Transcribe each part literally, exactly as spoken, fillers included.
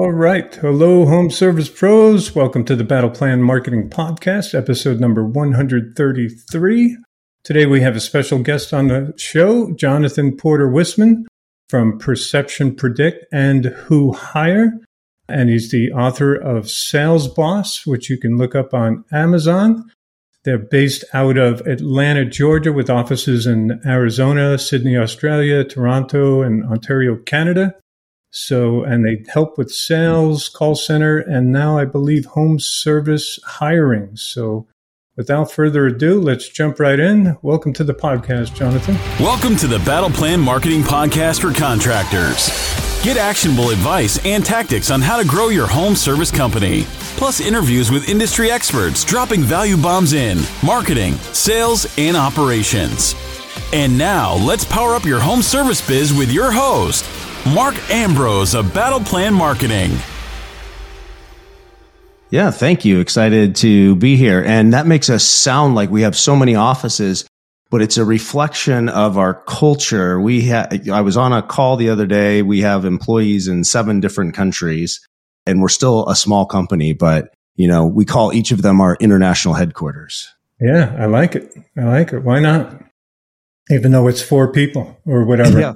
All right. Hello, home service pros. Welcome to the Battle Plan Marketing Podcast, episode number one hundred thirty-three. Today we have a special guest on the show, Jonathan Porter Wisman from Perception Predict and Who Hire. And he's the author of Sales Boss, which you can look up on Amazon. They're based out of Atlanta, Georgia, with offices in Arizona, Sydney, Australia, Toronto, and Ontario, Canada. So, and they help with sales, call center, and now I believe home service hiring. So without further ado, let's jump right in. Welcome to the podcast, Jonathan. Welcome to the Battle Plan Marketing Podcast for contractors. Get actionable advice and tactics on how to grow your home service company. Plus interviews with industry experts dropping value bombs in marketing, sales, and operations. And now let's power up your home service biz with your host, Mark Ambrose of Battle Plan Marketing. Yeah, thank you. Excited to be here. And that makes us sound like we have so many offices, but it's a reflection of our culture. We ha- I was on a call the other day. We have employees in seven different countries, and we're still a small company, but you know, we call each of them our international headquarters. Yeah, I like it. I like it. Why not? Even though it's four people or whatever. Yeah.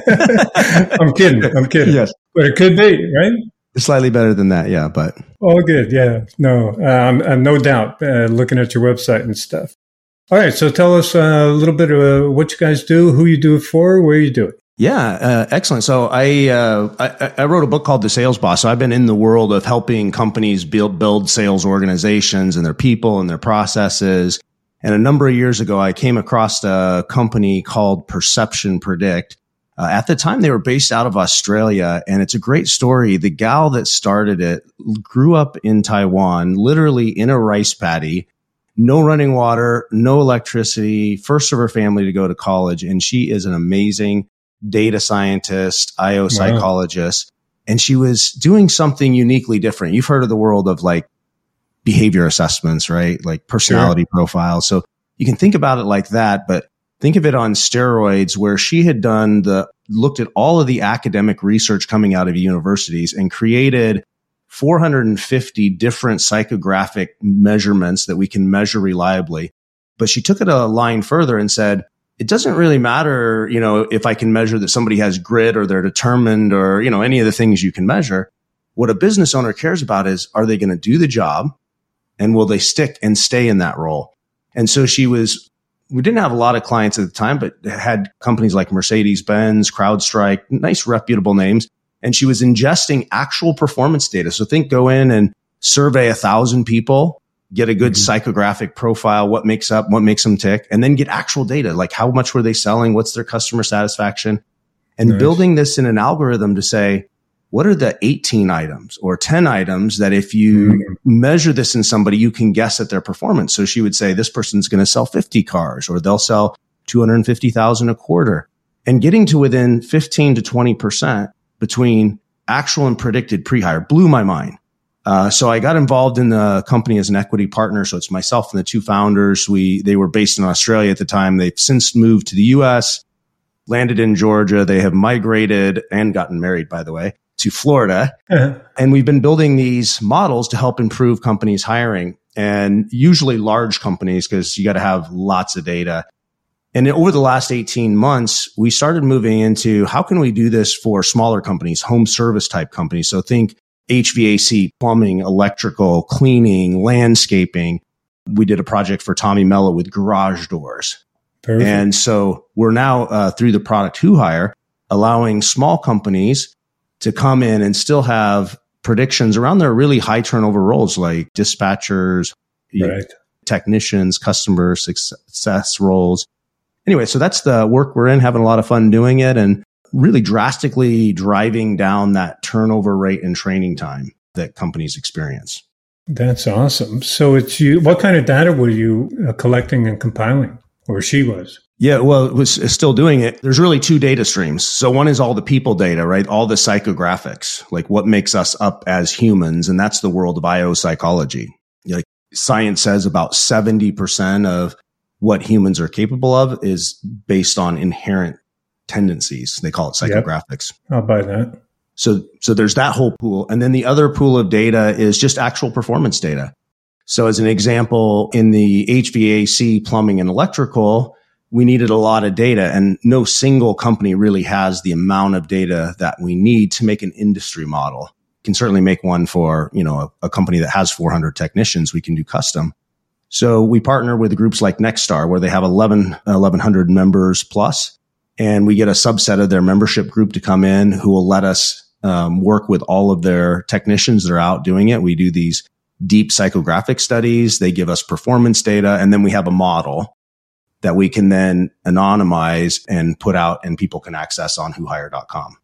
I'm kidding. I'm kidding. Yes. But it could be, right? It's slightly better than that. Yeah. But. Oh, good. Yeah. No, um, uh, no doubt. Uh, looking at your website and stuff. All right. So tell us uh, a little bit of uh, what you guys do, who you do it for, where you do it. Yeah. Uh, excellent. So I, uh, I, I wrote a book called The Sales Boss. So I've been in the world of helping companies build, build sales organizations and their people and their processes. And a number of years ago, I came across a company called Perception Predict. Uh, at the time, they were based out of Australia, and it's a great story. The gal that started it grew up in Taiwan, literally in a rice paddy, no running water, no electricity, first of her family to go to college. And she is an amazing data scientist, I O psychologist. Wow. And she was doing something uniquely different. You've heard of the world of like behavior assessments, right? Like personality sure. profiles. So you can think about it like that, but think of it on steroids, where she had done the, looked at all of the academic research coming out of universities and created four hundred fifty different psychographic measurements that we can measure reliably. But she took it a line further and said, it doesn't really matter, you know, if I can measure that somebody has grit or they're determined or, you know, any of the things you can measure. What a business owner cares about is, are they going to do the job? And will they stick and stay in that role? And so she was, we didn't have a lot of clients at the time, but had companies like Mercedes-Benz, CrowdStrike, nice reputable names. And she was ingesting actual performance data. So think go in and survey a thousand people, get a good mm-hmm. psychographic profile, what makes up, what makes them tick, and then get actual data, like how much were they selling? What's their customer satisfaction? And nice. Building this in an algorithm to say, what are the eighteen items or ten items that if you mm-hmm. measure this in somebody, you can guess at their performance? So she would say, this person's going to sell fifty cars, or they'll sell two hundred fifty thousand a quarter, and getting to within fifteen to twenty percent between actual and predicted pre-hire blew my mind. Uh, so I got involved in the company as an equity partner. So it's myself and the two founders. We, they were based in Australia at the time. They've since moved to the U S, landed in Georgia. They have migrated and gotten married, by the way, to Florida. Uh-huh. And we've been building these models to help improve companies' hiring, and usually large companies, because you got to have lots of data. And over the last eighteen months, we started moving into how can we do this for smaller companies, home service type companies. So think H V A C, plumbing, electrical, cleaning, landscaping. We did a project for Tommy Mello with garage doors. Perfect. And so we're now uh, through the product Who Hire, allowing small companies to come in and still have predictions around their really high turnover roles like dispatchers, right. technicians, customer success roles. Anyway, so that's the work we're in, having a lot of fun doing it and really drastically driving down that turnover rate and training time that companies experience. That's awesome. So it's you. What kind of data were you uh, collecting and compiling, or she was? Yeah, well, it was still doing it. There's really two data streams. So one is all the people data, right? All the psychographics, like what makes us up as humans. And that's the world of I O psychology. Like science says about seventy percent of what humans are capable of is based on inherent tendencies. They call it psychographics. Yep, I'll buy that. So, so there's that whole pool. And then the other pool of data is just actual performance data. So as an example, in the H V A C, plumbing and electrical, we needed a lot of data, and no single company really has the amount of data that we need to make an industry model. You can certainly make one for, you know, a, a company that has four hundred technicians. We can do custom. So we partner with groups like Nexstar, where they have eleven, eleven hundred members plus, and we get a subset of their membership group to come in who will let us um, work with all of their technicians that are out doing it. We do these deep psychographic studies. They give us performance data, and then we have a model that we can then anonymize and put out, and people can access on who hire dot com.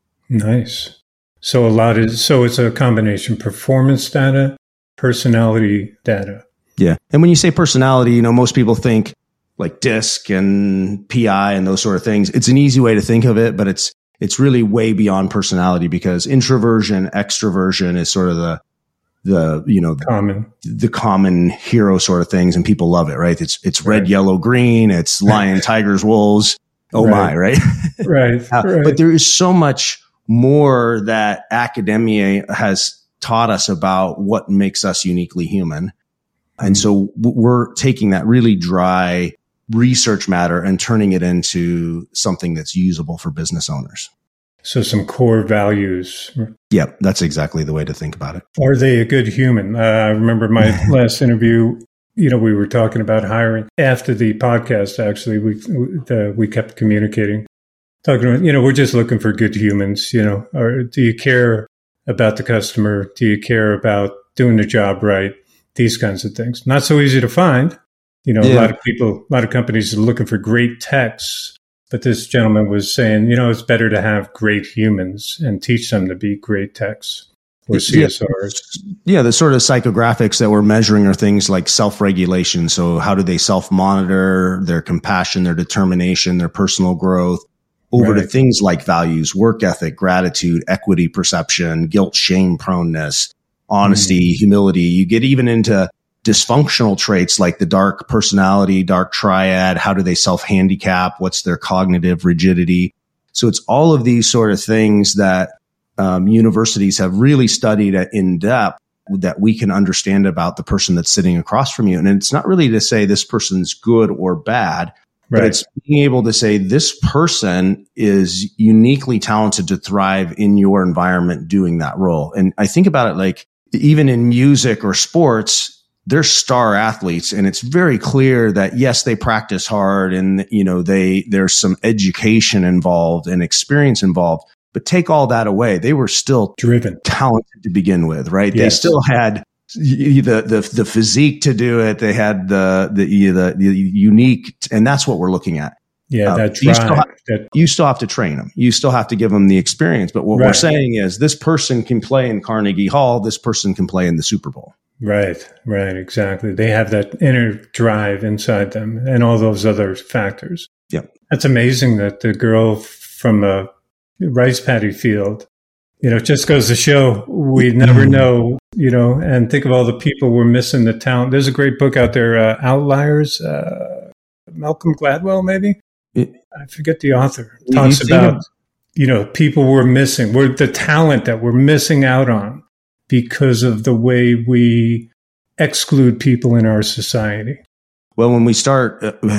Nice. So a lot is, so it's a combination: performance data, personality data. Yeah. And when you say personality, you know, most people think like DISC and P I and those sort of things. It's an easy way to think of it, but it's, it's really way beyond personality, because introversion, extroversion is sort of the, the, you know, common, the common hero sort of things, and people love it, right? It's, it's red, right. yellow, green. It's lion, tigers, wolves. Oh right. my, right? right, uh, right. But there is so much more that academia has taught us about what makes us uniquely human. And so we're taking that really dry research matter and turning it into something that's usable for business owners. So some core values. Yeah, that's exactly the way to think about it. Are they a good human? Uh, I remember my last interview, you know, we were talking about hiring. After the podcast, actually, we the, we kept communicating, talking about, you know, we're just looking for good humans, you know. Or do you care about the customer? Do you care about doing the job right? These kinds of things. Not so easy to find. You know, yeah. a lot of people, a lot of companies are looking for great techs. But this gentleman was saying, you know, it's better to have great humans and teach them to be great techs or C S Rs. Yeah, the sort of psychographics that we're measuring are things like self-regulation. So how do they self-monitor their compassion, their determination, their personal growth, over right. to things like values, work ethic, gratitude, equity perception, guilt, shame proneness, honesty, mm. humility. You get even into dysfunctional traits like the dark personality, dark triad. How do they self-handicap? What's their cognitive rigidity? So it's all of these sort of things that um, universities have really studied in depth that we can understand about the person that's sitting across from you. And it's not really to say this person's good or bad, right. but it's being able to say this person is uniquely talented to thrive in your environment doing that role. And I think about it like even in music or sports, they're star athletes, and it's very clear that yes, they practice hard, and you know they there's some education involved and experience involved. But take all that away, they were still driven, talented to begin with, right? Yes. They still had the the the physique to do it. They had the the the, the unique, and that's what we're looking at. Yeah, uh, that drive. You still, have, that, you still have to train them. You still have to give them the experience. But what right. we're saying is, this person can play in Carnegie Hall. This person can play in the Super Bowl. Right, right, exactly. They have that inner drive inside them and all those other factors. Yeah. That's amazing that the girl from a rice paddy field, you know, it just goes to show we never know, you know, and think of all the people we're missing the talent. There's a great book out there, uh, Outliers, uh, Malcolm Gladwell, maybe? It, I forget the author. Talks about, you know, people we're missing. We're the talent that we're missing out on because of the way we exclude people in our society. Well, when we start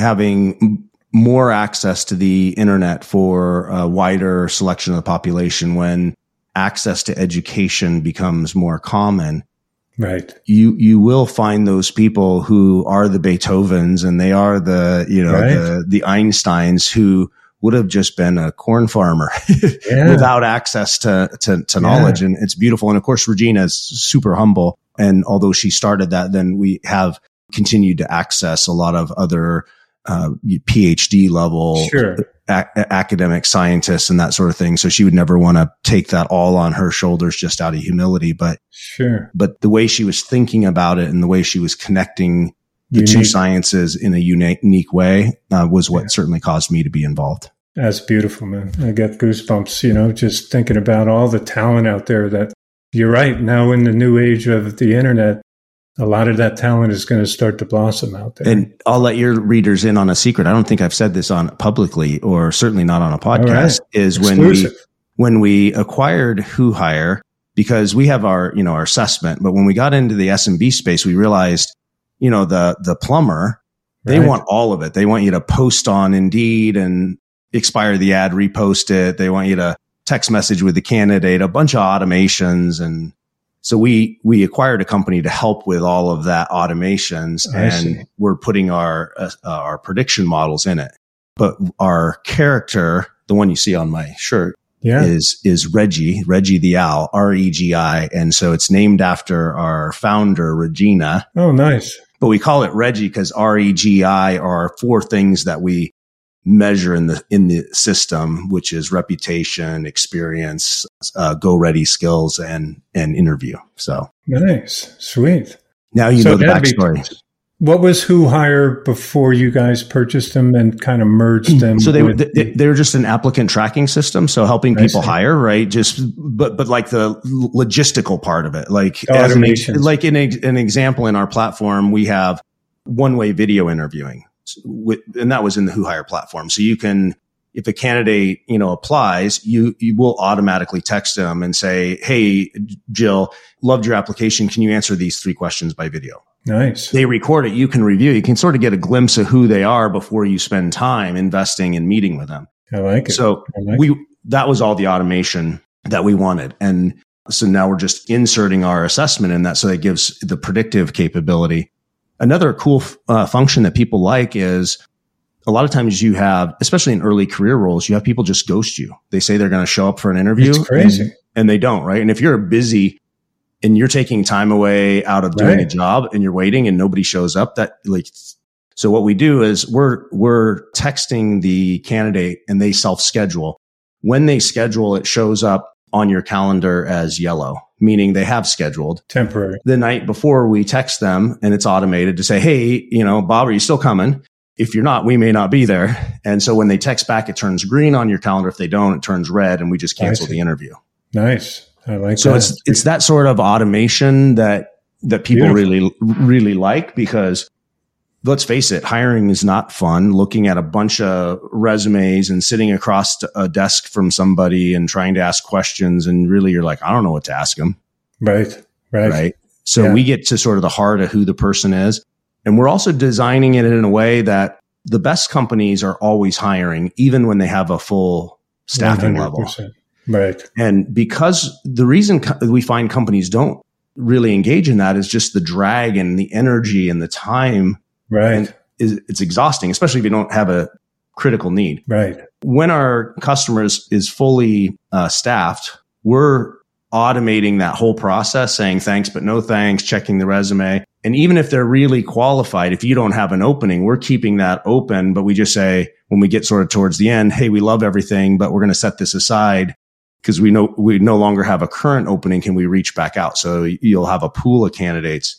having more access to the internet for a wider selection of the population, when access to education becomes more common, right, you you will find those people who are the Beethovens and they are the, you know, right. the, the Einsteins who would have just been a corn farmer yeah. without access to, to, to knowledge. Yeah. And it's beautiful. And of course, Regina is super humble. And although she started that, then we have continued to access a lot of other uh, PhD level sure. a- academic scientists and that sort of thing. So she would never want to take that all on her shoulders just out of humility. But, sure. but the way she was thinking about it and the way she was connecting the unique. two sciences in a unique, unique way uh, was what yeah. certainly caused me to be involved. That's beautiful, man. I get goosebumps, you know, just thinking about all the talent out there that you're right. Now in the new age of the internet, a lot of that talent is going to start to blossom out there. And I'll let your readers in on a secret. I don't think I've said this on publicly or certainly not on a podcast, right. is Exclusive. when when we acquired Who Hire, because we have our, you know, our assessment, but when we got into the S M B space, we realized, you know, the, the plumber, they right. want all of it. They want you to post on Indeed and expire the ad, repost it. They want you to text message with the candidate, a bunch of automations. And so we, we acquired a company to help with all of that automations, I and see. We're putting our, uh, our prediction models in it. But our character, the one you see on my shirt, yeah. is, is Reggie, Reggie the Owl, R E G I. And so it's named after our founder, Regina. Oh, nice. But we call it Reggie because R E G I are four things that we measure in the, in the system, which is reputation, experience, uh, go ready skills, and, and interview. So nice. Sweet. Now you so know the backstory. Be- What was Who Hire before you guys purchased them and kind of merged them? So they were they, they were just an applicant tracking system, so helping people hire, right? Just but but like the logistical part of it, like as an, like in a, an example in our platform, we have one way video interviewing, with, and that was in the Who Hire platform. So you can, if a candidate you know applies, you you will automatically text them and say, "Hey, Jill, loved your application. Can you answer these three questions by video?" Nice. They record it. You can review. You can sort of get a glimpse of who they are before you spend time investing in meeting with them. I like it. So like we, it. that was all the automation that we wanted. And so now we're just inserting our assessment in that. So that gives the predictive capability. Another cool uh, function that people like is a lot of times you have, especially in early career roles, you have people just ghost you. They say they're going to show up for an interview. It's crazy. And, and they don't, right? And if you're busy and you're taking time away out of doing right. a job and you're waiting and nobody shows up, that like, so what we do is we're, we're texting the candidate and they self-schedule. When they schedule, it shows up on your calendar as yellow, meaning they have scheduled temporary the night before. We text them and it's automated to say, "Hey, you know, Bob, are you still coming? If you're not, we may not be there." And so when they text back, it turns green on your calendar. If they don't, it turns red and we just cancel the interview. Nice. I like so that. it's it's that sort of automation that that people Beautiful. really really like, because let's face it, hiring is not fun. Looking at a bunch of resumes and sitting across a desk from somebody and trying to ask questions, and really you're like, I don't know what to ask them. Right, right, right. So yeah. we get to sort of the heart of who the person is, and we're also designing it in a way that the best companies are always hiring, even when they have a full staffing one hundred percent. Level. Right. And because the reason co- we find companies don't really engage in that is just the drag and the energy and the time. Right. And is, it's exhausting, especially if you don't have a critical need. Right. When our customers is fully uh, staffed, we're automating that whole process, saying thanks, but no thanks, checking the resume. And even if they're really qualified, if you don't have an opening, we're keeping that open. But we just say, when we get sort of towards the end, hey, we love everything, but we're going to set this aside because we know we no longer have a current opening. Can we reach back out? So you'll have a pool of candidates,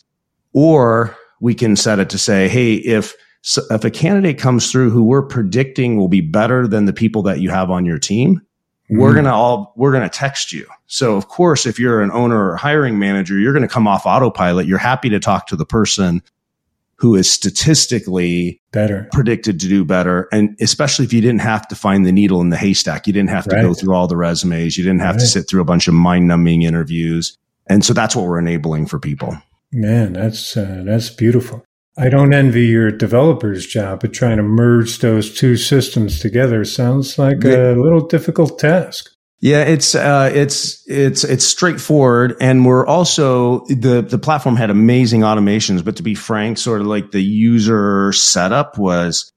or we can set it to say, hey, if, if a candidate comes through who we're predicting will be better than the people that you have on your team, mm. we're going to all, we're going to text you. So of course, if you're an owner or hiring manager, you're going to come off autopilot. You're happy to talk to the person who is statistically better, predicted to do better. And especially if you didn't have to find the needle in the haystack, you didn't have to right. go through all the resumes. You didn't have right. to sit through a bunch of mind numbing interviews. And so that's what we're enabling for people. Man, that's, uh, that's beautiful. I don't envy your developer's job, but trying to merge those two systems together sounds like a little difficult task. Yeah, it's uh, it's it's it's straightforward, and we're also the the platform had amazing automations, but to be frank, sort of like the user setup was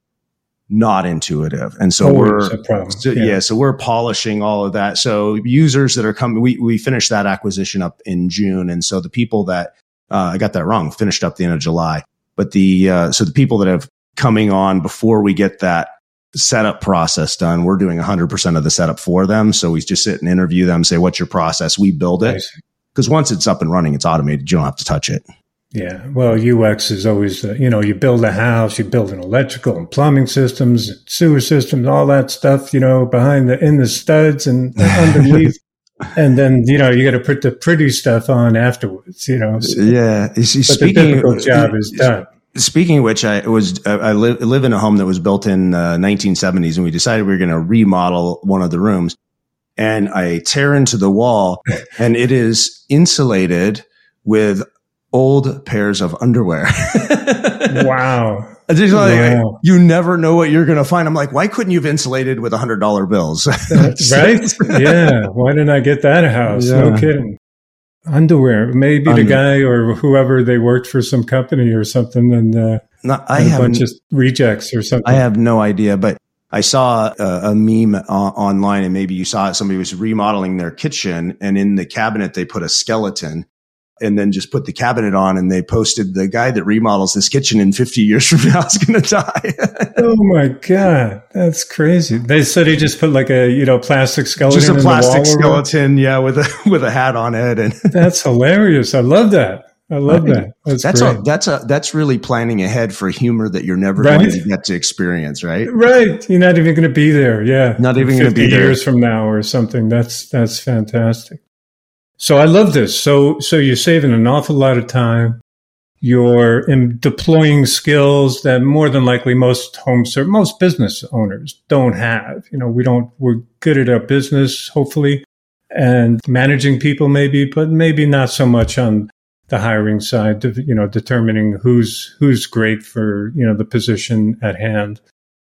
not intuitive, and so Always we're a problem. So, yeah. yeah, so we're polishing all of that. So users that are coming, we we finished that acquisition up in June, and so the people that uh, I got that wrong, finished up the end of July, but the uh, so the people that have coming on before we get that setup process done, we're doing one hundred percent of the setup for them. So we just sit and interview them, say, what's your process? We build it. Because once it's up and running, it's automated. You don't have to touch it. Yeah. Well, U X is always, uh, you know, you build a house, you build an electrical and plumbing systems, sewer systems, all that stuff, you know, behind the, in the studs and underneath. And then, you know, you got to put the pretty stuff on afterwards, you know. So, yeah. You see, but speaking, the difficult job is done. Speaking of which, I was I live, live in a home that was built in uh, nineteen seventies, and we decided we were going to remodel one of the rooms. and I tear into the wall and it is insulated with old pairs of underwear. Wow. Just like, wow. You never know what you're going to find. I'm like, why couldn't you have insulated with one hundred dollar bills? Right? Yeah. Why didn't I get that house? Yeah. No kidding. Underwear. Maybe Under- the guy or whoever, they worked for some company or something and uh, no, I a bunch of rejects or something. I have no idea, but I saw a, a meme uh, online, and maybe you saw it. Somebody was remodeling their kitchen, and in the cabinet, they put a skeleton and then just put the cabinet on, and they posted the guy that remodels this kitchen in fifty years from now is going to die. Oh my God. That's crazy. They said he just put like a, you know, plastic skeleton. Just a in plastic the wall skeleton. Yeah. With a, with a hat on it. And that's hilarious. I love that. I love that. That's that's great. a, that's a, that's really planning ahead for humor that you're never right? going to get to experience. Right. Right. You're not even going to be there. Yeah. Not even going to be there years from now or something. That's, that's fantastic. So I love this. So, so you're saving an awful lot of time. You're in deploying skills that more than likely most home serve, most business owners don't have. You know, we don't, we're good at our business, hopefully, and managing people maybe, but maybe not so much on the hiring side, you know, determining who's, who's great for, you know, the position at hand.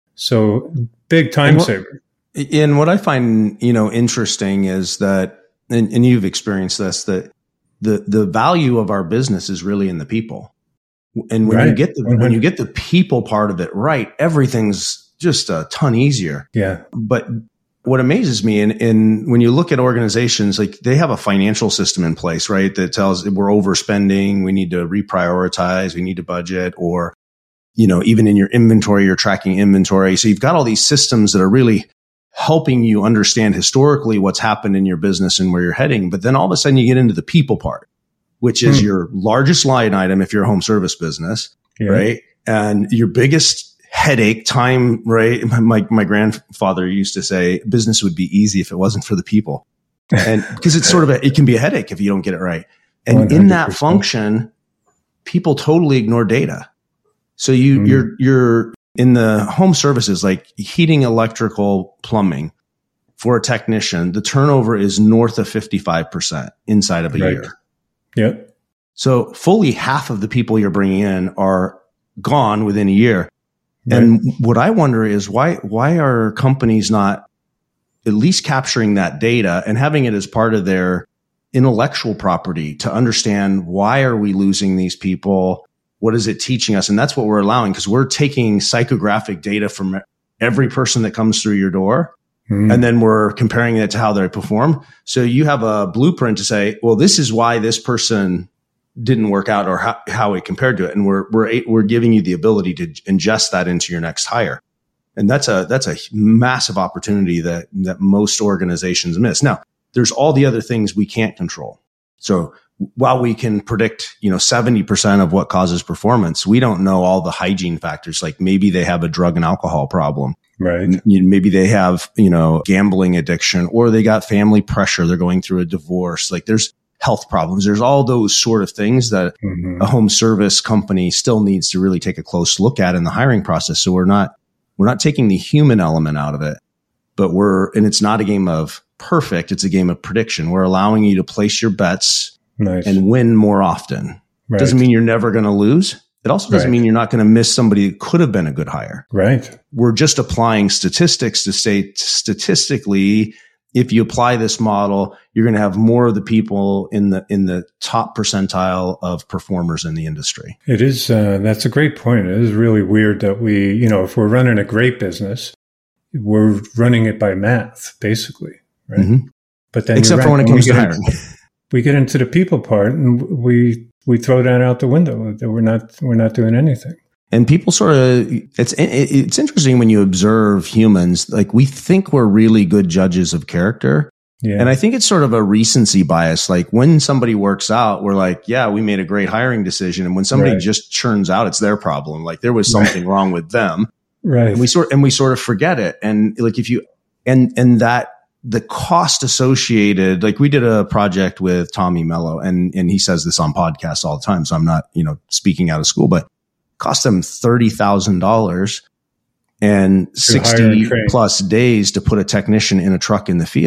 So big time and what, saver. And what I find, you know, interesting is that, and, and you've experienced this, that the, the value of our business is really in the people. And when right. you get the, when you get the people part of it right, everything's just a ton easier. Yeah. But what amazes me in, in when you look at organizations, like they have a financial system in place, right? That tells we're overspending. We need to reprioritize. We need to budget, or, you know, even in your inventory, you're tracking inventory. So you've got all these systems that are really helping you understand historically what's happened in your business and where you're heading. But then all of a sudden you get into the people part, which is hmm. your largest line item if you're a home service business, yeah. right? And your biggest headache time, right? My, my grandfather used to say business would be easy if it wasn't for the people. And because it's sort of a, it can be a headache if you don't get it right. And one hundred percent. In that function, people totally ignore data. So you, mm. you're, you're in the home services, like heating, electrical, plumbing for a technician, the turnover is north of fifty-five percent inside of a right. year. Yep. So fully half of the people you're bringing in are gone within a year. Right. And what I wonder is why, why are companies not at least capturing that data and having it as part of their intellectual property to understand why are we losing these people? What is it teaching us? And that's what we're allowing, because we're taking psychographic data from every person that comes through your door. Mm. And then we're comparing it to how they perform. So you have a blueprint to say, well, this is why this person didn't work out, or how, how it compared to it. And we're, we're, we're giving you the ability to ingest that into your next hire. And that's a, that's a massive opportunity that, that most organizations miss. Now, there's all the other things we can't control. So while we can predict, you know, seventy percent of what causes performance, we don't know all the hygiene factors. Like maybe they have a drug and alcohol problem. Right. Maybe they have, you know, gambling addiction, or they got family pressure. They're going through a divorce. Like there's health problems. There's all those sort of things that mm-hmm. a home service company still needs to really take a close look at in the hiring process. So we're not, we're not taking the human element out of it, but we're, and it's not a game of perfect. It's a game of prediction. We're allowing you to place your bets nice. And win more often. Right. Doesn't mean you're never going to lose. It also doesn't right. mean you're not going to miss somebody that could have been a good hire. Right. We're just applying statistics to say statistically, if you apply this model, you're going to have more of the people in the in the top percentile of performers in the industry. It is. Uh, that's a great point. It is really weird that we, you know, if we're running a great business, we're running it by math, basically, right? Mm-hmm. But then, except for right, when it comes to hiring, into, we get into the people part, and we we throw that out the window. That we're not we're not doing anything. And people sort of, it's, it's interesting when you observe humans, like we think we're really good judges of character. Yeah. And I think it's sort of a recency bias. Like when somebody works out, we're like, yeah, we made a great hiring decision. And when somebody right. just churns out, it's their problem. Like there was something right. wrong with them. Right. And we sort, and we sort of forget it. And like if you, and, and that the cost associated, like we did a project with Tommy Mello, and, and he says this on podcasts all the time. So I'm not, you know, speaking out of school, but cost them thirty thousand dollars and sixty plus days to put a technician in a truck in the field.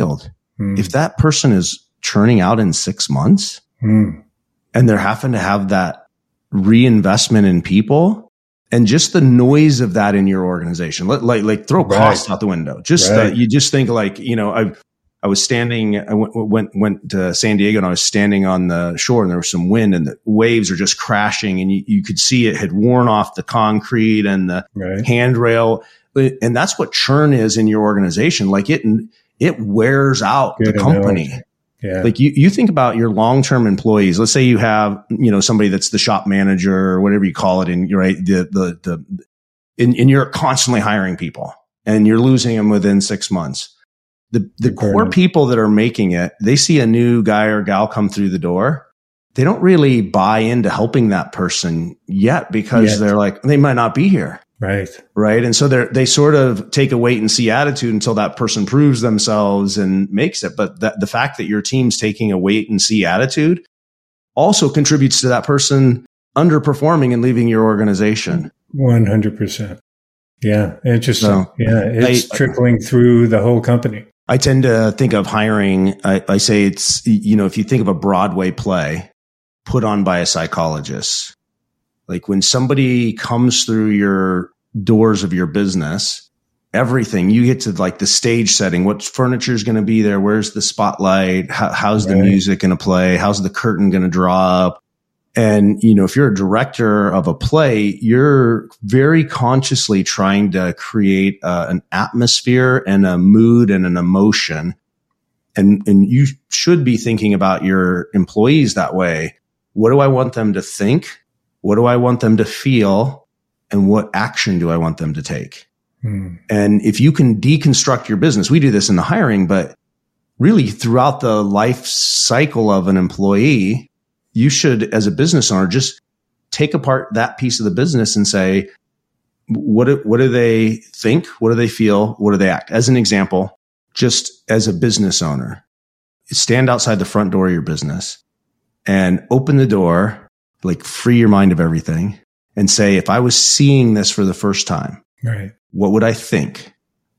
Mm. If that person is churning out in six months mm. and they're having to have that reinvestment in people and just the noise of that in your organization, like, like, like throw right. costs out the window. Just, right. uh, you just think like, you know, I, I was standing, I went, went, went to San Diego and I was standing on the shore and there was some wind and the waves are just crashing and you, you could see it had worn off the concrete and the right. handrail. And that's what churn is in your organization. Like it, it wears out Good the company. Analogy. Yeah. Like you, you think about your long-term employees. Let's say you have, you know, somebody that's the shop manager or whatever you call it. And you're right. The, the, the, and, and you're constantly hiring people and you're losing them within six months. The, the core people that are making it, they see a new guy or gal come through the door. They don't really buy into helping that person yet because yet. they're like, they might not be here. Right. Right. And so they they sort of take a wait and see attitude until that person proves themselves and makes it. But that, the fact that your team's taking a wait and see attitude also contributes to that person underperforming and leaving your organization. one hundred percent. Yeah. Interesting. So, yeah. It's I, trickling I, through the whole company. I tend to think of hiring. I, I say it's, you know, if you think of a Broadway play put on by a psychologist, like when somebody comes through your doors of your business, everything you get to like the stage setting, what furniture is going to be there? Where's the spotlight? How, how's right. the music going to play? How's the curtain going to draw up? And, you know, if you're a director of a play, you're very consciously trying to create uh, an atmosphere and a mood and an emotion. And, and you should be thinking about your employees that way. What do I want them to think? What do I want them to feel? And what action do I want them to take? Hmm. And if you can deconstruct your business, we do this in the hiring, but really throughout the life cycle of an employee, you should, as a business owner, just take apart that piece of the business and say, what do, what do they think? What do they feel? What do they act? As an example, just as a business owner, stand outside the front door of your business and open the door, like free your mind of everything and say, if I was seeing this for the first time, right, what would I think?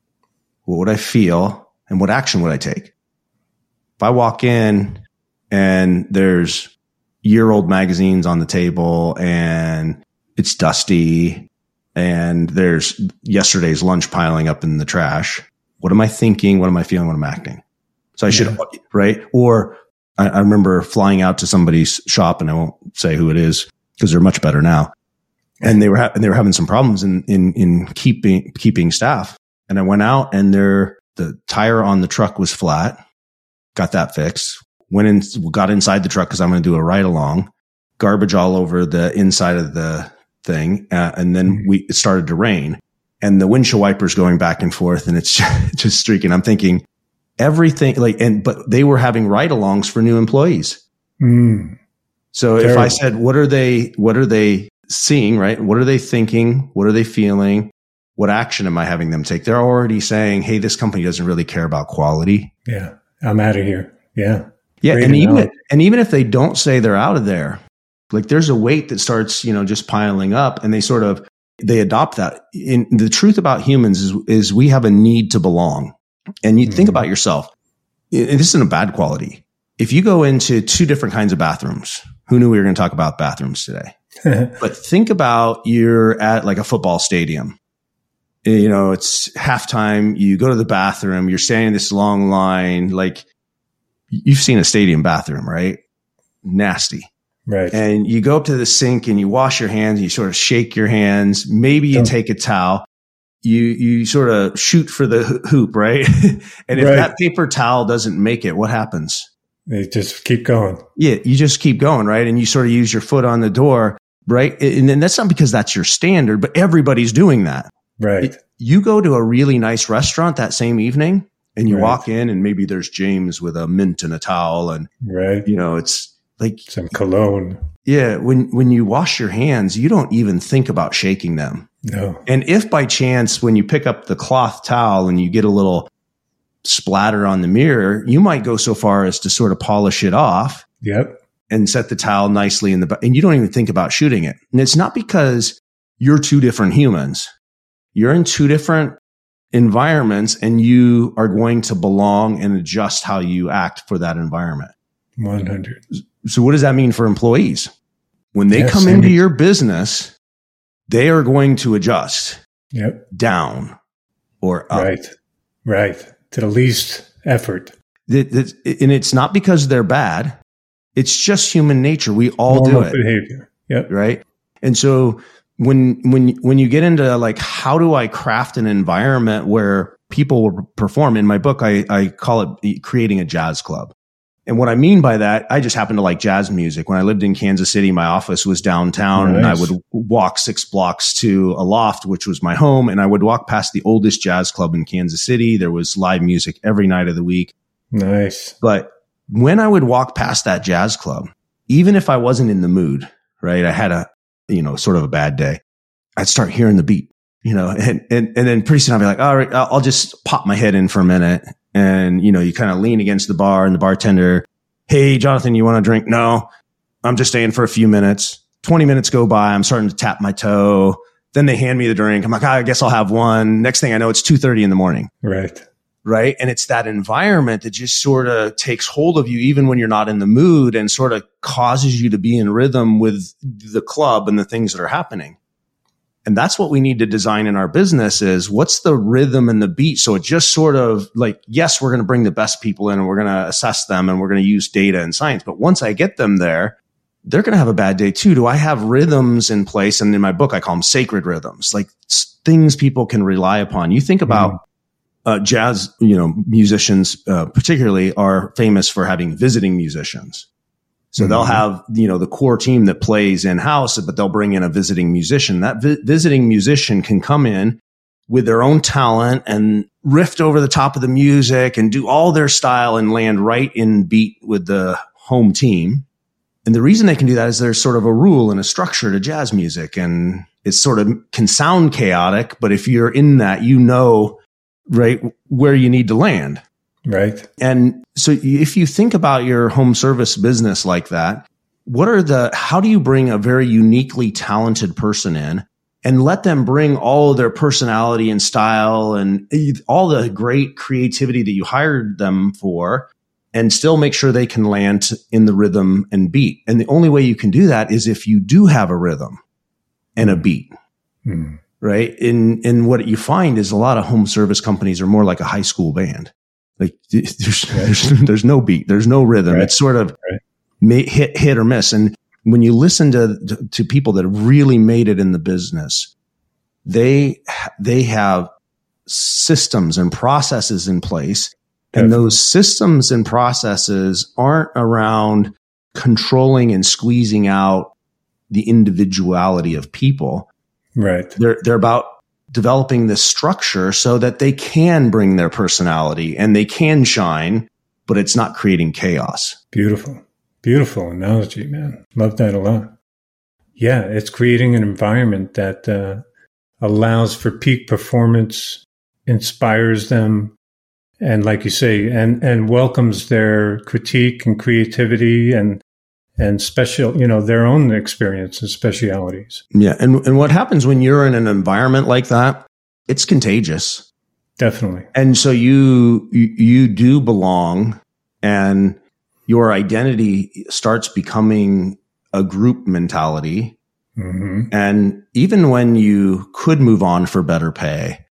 What would I feel? And what action would I take? If I walk in and there's year-old magazines on the table and it's dusty and there's yesterday's lunch piling up in the trash, what am I thinking? What am I feeling? What am I acting? So I yeah. should, right? Or I, I remember flying out to somebody's shop, and I won't say who it is because they're much better now. And they were ha- and they were having some problems in in in keeping keeping staff. And I went out, and their the tire on the truck was flat. Got that fixed. Went in, got inside the truck because I'm going to do a ride along. Garbage all over the inside of the thing, uh, and then we it started to rain, and the windshield wipers going back and forth, and it's just streaking. I'm thinking everything like, and but they were having ride-alongs for new employees. Mm. So Terrible. If I said, what are they? What are they seeing? Right? What are they thinking? What are they feeling? What action am I having them take? They're already saying, "Hey, this company doesn't really care about quality." Yeah, I'm out of here. Yeah. Yeah, and even if, and even if they don't say they're out of there, like there's a weight that starts, you know, just piling up, and they sort of they adopt that. In the truth about humans is is we have a need to belong, and you mm-hmm. think about yourself. And this isn't a bad quality. If you go into two different kinds of bathrooms, who knew we were going to talk about bathrooms today? But think about you're at like a football stadium. You know, it's halftime. You go to the bathroom. You're standing in this long line, like. You've seen a stadium bathroom, right? Nasty. Right. And you go up to the sink and you wash your hands, you sort of shake your hands. Maybe you Don't. take a towel. You, you sort of shoot for the hoop, right? And if right. that paper towel doesn't make it, what happens? They just keep going. Yeah. You just keep going, right? And you sort of use your foot on the door, right? And then that's not because that's your standard, but everybody's doing that. Right. You go to a really nice restaurant that same evening, and you right. walk in and maybe there's James with a mint and a towel and, right. you know, it's like some cologne. Yeah. When, when you wash your hands, you don't even think about shaking them. No. And if by chance, when you pick up the cloth towel and you get a little splatter on the mirror, you might go so far as to sort of polish it off. Yep. And set the towel nicely in the, and you don't even think about shooting it. And it's not because you're two different humans. You're in two different environments, and you are going to belong and adjust how you act for that environment. one hundred. So what does that mean for employees? When they Yes, come into and- your business, they are going to adjust Yep. down or up. Right. Right. To the least effort. It- it- and it's not because they're bad. It's just human nature. We all Normal do it. behavior. Yep. Right. And so when, when, when you get into like, how do I craft an environment where people will perform? In my book, I, I call it creating a jazz club. And what I mean by that, I just happen to like jazz music. When I lived in Kansas City, my office was downtown, Nice. and I would walk six blocks to a loft, which was my home. And I would walk past the oldest jazz club in Kansas City. There was live music every night of the week. Nice. But when I would walk past that jazz club, even if I wasn't in the mood, right, I had a, you know, sort of a bad day, I'd start hearing the beat, you know, and, and, and then pretty soon I'd be like, all right, I'll just pop my head in for a minute. And, you know, you kind of lean against the bar and the bartender, hey, Jonathan, you want a drink? No, I'm just staying for a few minutes. twenty minutes go by. I'm starting to tap my toe. Then they hand me the drink. I'm like, oh, I guess I'll have one. Next thing I know, it's two thirty in the morning. Right. Right. And it's that environment that just sort of takes hold of you, even when you're not in the mood, and sort of causes you to be in rhythm with the club and the things that are happening. And that's what we need to design in our business is what's the rhythm and the beat. So it just sort of like, yes, we're going to bring the best people in and we're going to assess them and we're going to use data and science. But once I get them there, they're going to have a bad day too. Do I have rhythms in place? And in my book, I call them sacred rhythms, like things people can rely upon. You think about, uh, jazz, you know, musicians, uh, particularly are famous for having visiting musicians. So mm-hmm. they'll have, you know, the core team that plays in house, but they'll bring in a visiting musician. That vi- visiting musician can come in with their own talent and riff over the top of the music and do all their style and land right in beat with the home team. And the reason they can do that is there's sort of a rule and a structure to jazz music, and it sort of can sound chaotic, but if you're in that, you know, right where you need to land. Right. And so if you think about your home service business like that, what are the, how do you bring a very uniquely talented person in and let them bring all of their personality and style and all the great creativity that you hired them for and still make sure they can land in the rhythm and beat? And the only way you can do that is if you do have a rhythm and a beat. Hmm. Right. And, and what you find is a lot of home service companies are more like a high school band. Like there's, there's, there's no beat, there's no rhythm. Right. It's sort of right. may, hit, hit or miss. And when you listen to, to, to people that have really made it in the business, they, they have systems and processes in place. Definitely. And those systems and processes aren't around controlling and squeezing out the individuality of people. Right. They're, they're about developing this structure so that they can bring their personality and they can shine, but it's not creating chaos. Beautiful. Beautiful analogy, man. Love that a lot. Yeah, it's creating an environment that uh, allows for peak performance, inspires them, and like you say, and, and welcomes their critique and creativity and and special, you know, their own experience and specialities. Yeah. And, and what happens when you're in an environment like that, it's contagious. Definitely. And so you, you, you do belong, and your identity starts becoming a group mentality. Mm-hmm. And even when you could move on for better pay,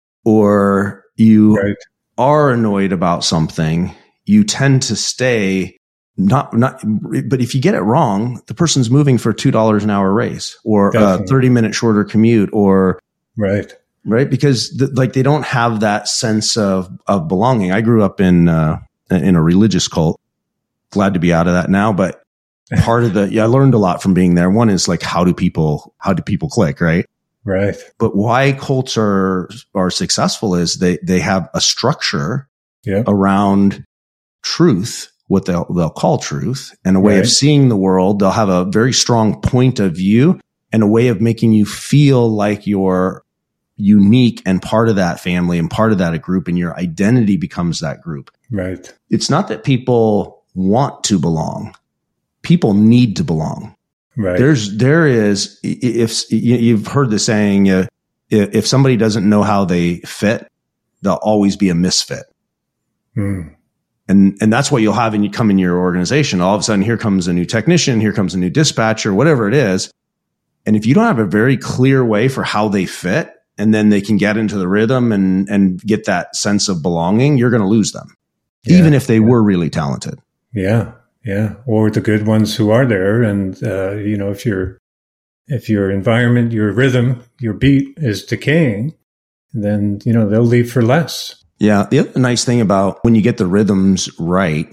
or you right. are annoyed about something, you tend to stay. Not, not, but if you get it wrong, the person's moving for two dollars an hour raise or Definitely. a thirty minute shorter commute or, right. Right. Because the, like they don't have that sense of, of belonging. I grew up in, uh, in a religious cult. Glad to be out of that now. But part of the, yeah, I learned a lot from being there. One is like, how do people, how do people click? Right. Right. But why cults are, are successful is they, they have a structure yeah. around truth, what they'll, they'll call truth, and a way right. of seeing the world. They'll have a very strong point of view and a way of making you feel like you're unique and part of that family and part of that group, and your identity becomes that group. Right. It's not that people want to belong. People need to belong. Right. There's, there is, if you've heard the saying, uh, if somebody doesn't know how they fit, they'll always be a misfit. Mm. And, and that's what you'll have when you come in your organization. All of a sudden, here comes a new technician, here comes a new dispatcher, whatever it is. And if you don't have a very clear way for how they fit, and then they can get into the rhythm and, and get that sense of belonging, you're going to lose them, yeah, even if they yeah. were really talented. Yeah. Yeah. Or the good ones who are there. And, uh, you know, if your, if your environment, your rhythm, your beat is decaying, then, you know, they'll leave for less. Yeah. The other nice thing about when you get the rhythms right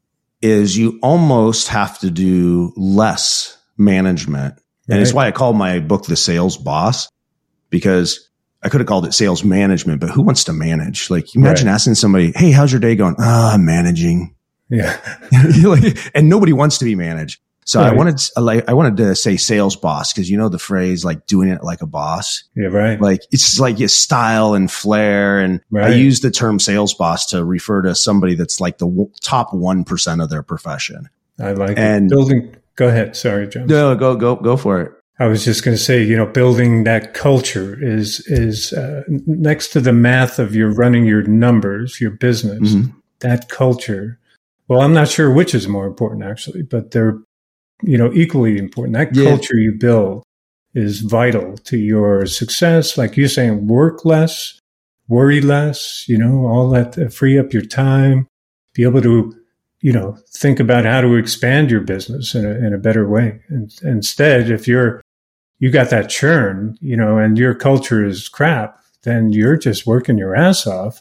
is you almost have to do less management. And right. it's why I call my book The Sales Boss, because I could have called it sales management, but who wants to manage? Like, imagine right. asking somebody, "Hey, how's your day going?" "Ah, oh, I'm managing." Yeah. like, and nobody wants to be managed. So right. I wanted to, like, I wanted to say sales boss, because you know the phrase, like, doing it like a boss. Yeah, right. Like, it's like your style and flair. And right. I use the term sales boss to refer to somebody that's like the w- top one percent of their profession. I like and it. Building. Go ahead. Sorry, John. No, go, go, go for it. I was just going to say, you know, building that culture is, is, uh, next to the math of your running your numbers, your business, mm-hmm. that culture. Well, I'm not sure which is more important actually, but they're, you know, equally important. That yeah. culture you build is vital to your success. Like you're saying, work less, worry less, you know, all that, uh, free up your time, be able to, you know, think about how to expand your business in a, in a better way. And instead, if you're, you got that churn, you know, and your culture is crap, then you're just working your ass off,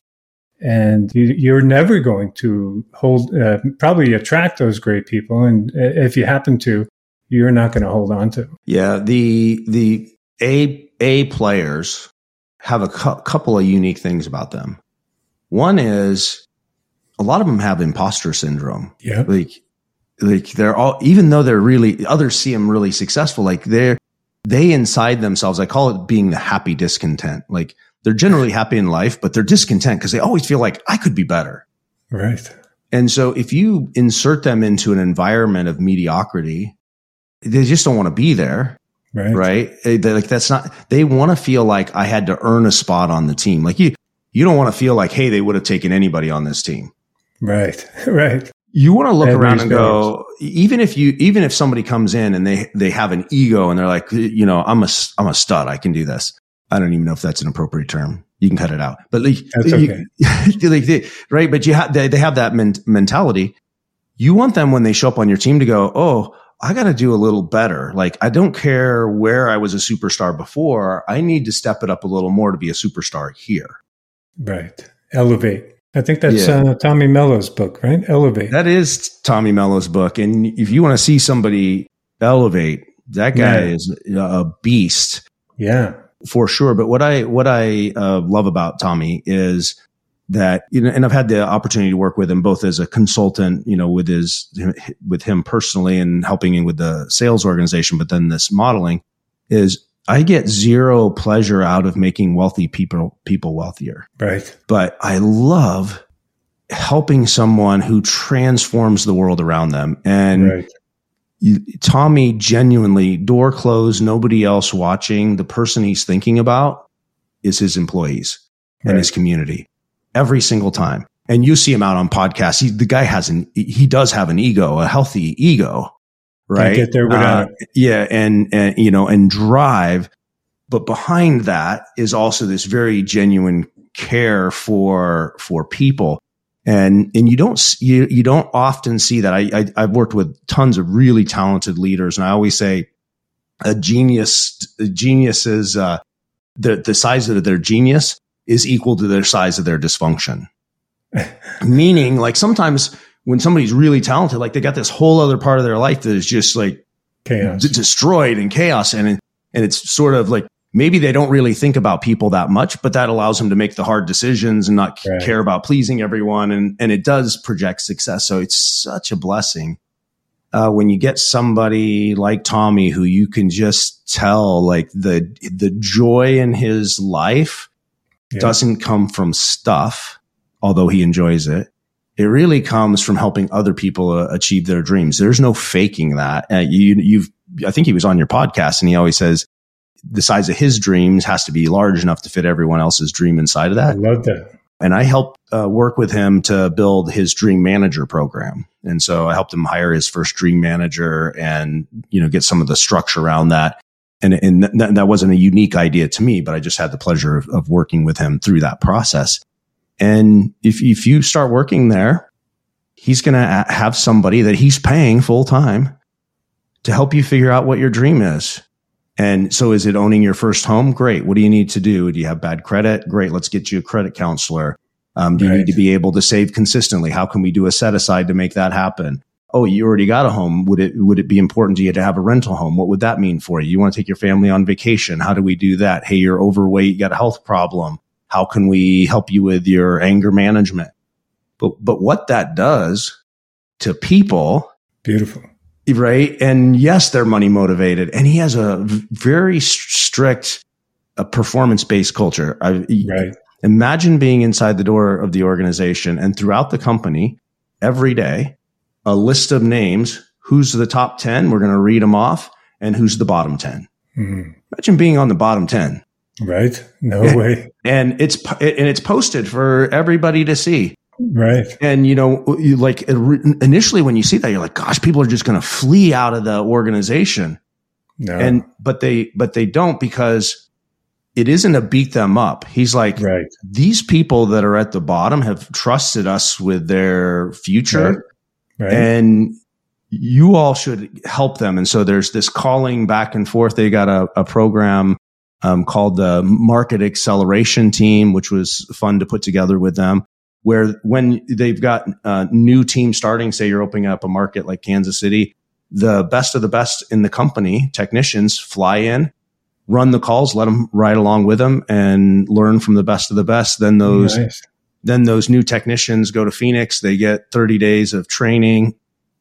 and you, you're never going to hold, uh, probably attract those great people. And if you happen to, you're not going to hold on to them. Yeah. The, the A, A players have a cu- couple of unique things about them. One is, a lot of them have imposter syndrome. Yeah. Like, like they're all, even though they're really, others see them really successful, like they're, they inside themselves, I call it being the happy discontent. Like they're generally happy in life, but they're discontent because they always feel like I could be better. Right. And so if you insert them into an environment of mediocrity, they just don't want to be there. Right. Right. They're like, that's not, they want to feel like I had to earn a spot on the team. Like you, you don't want to feel like, hey, they would have taken anybody on this team. Right. Right. You want to look around and go, even if you, even if somebody comes in and they, they have an ego and they're like, you know, I'm a, I'm a stud. I can do this. I don't even know if that's an appropriate term. You can cut it out, but like, that's okay. You, like they, right. But you have, they, they have that men- mentality. You want them when they show up on your team to go, oh, I got to do a little better. Like, I don't care where I was a superstar before. I need to step it up a little more to be a superstar here. Right. Elevate. I think that's yeah. uh, Tommy Mello's book, right? Elevate. That is Tommy Mello's book. And if you want to see somebody elevate, that guy yeah. is a beast. Yeah. For sure. But what I, what I uh, love about Tommy is that, you know, and I've had the opportunity to work with him both as a consultant, you know, with his, with him personally and helping him with the sales organization, but then this modeling is, I get zero pleasure out of making wealthy people, people wealthier. Right. But I love helping someone who transforms the world around them. And right. you, Tommy genuinely, door closed, nobody else watching. The person he's thinking about is his employees right. and his community every single time. And you see him out on podcasts. He, the guy has an, he does have an ego, a healthy ego. Right. Get there without. Uh, yeah. And, and, you know, and drive. But behind that is also this very genuine care for, for people. And, and you don't, you, you don't often see that. I, I, I've worked with tons of really talented leaders. And I always say a genius, a genius is, uh, the, the size of their genius is equal to their size of their dysfunction. Meaning, like sometimes, when somebody's really talented, like they got this whole other part of their life that is just like chaos, d- destroyed and chaos. And, and it's sort of like, maybe they don't really think about people that much, but that allows them to make the hard decisions and not right. care about pleasing everyone. And, and it does project success. So it's such a blessing. Uh, when you get somebody like Tommy, who you can just tell like the, the joy in his life yeah. doesn't come from stuff, although he enjoys it. It really comes from helping other people uh, achieve their dreams. There's no faking that. Uh, you, you've, I think he was on your podcast and he always says the size of his dreams has to be large enough to fit everyone else's dream inside of that. I love that. And I helped uh, work with him to build his Dream Manager program. And so I helped him hire his first Dream Manager and, you know, get some of the structure around that. And, and th- that wasn't a unique idea to me, but I just had the pleasure of, of working with him through that process. And if, if you start working there, he's going to have somebody that he's paying full time to help you figure out what your dream is. And so is it owning your first home? Great. What do you need to do? Do you have bad credit? Great. Let's get you a credit counselor. Um, do you right. need to be able to save consistently? How can we do a set aside to make that happen? Oh, you already got a home. Would it, would it be important to you to have a rental home? What would that mean for you? You want to take your family on vacation? How do we do that? Hey, you're overweight. You got a health problem. How can we help you with your anger management? But, but what that does to people. Beautiful. Right. And yes, they're money motivated. And he has a very strict uh, performance based culture. I, right. Imagine being inside the door of the organization and throughout the company every day, a list of names. Who's the top ten? We're going to read them off. And who's the bottom ten? Mm-hmm. Imagine being on the bottom ten. Right. No way. And it's, and it's posted for everybody to see. Right. And, you know, you like initially when you see that, you're like, gosh, people are just going to flee out of the organization. No. And, but they, but they don't, because it isn't a beat them up. He's like, right. These people that are at the bottom have trusted us with their future. Right. Right. And you all should help them. And so there's this calling back and forth. They got a, a program um, called the Market Acceleration Team, which was fun to put together with them, where when they've got a new team starting, say you're opening up a market like Kansas City, the best of the best in the company, technicians, fly in, run the calls, let them ride along with them and learn from the best of the best. Then those, nice. then those new technicians go to Phoenix. They get thirty days of training.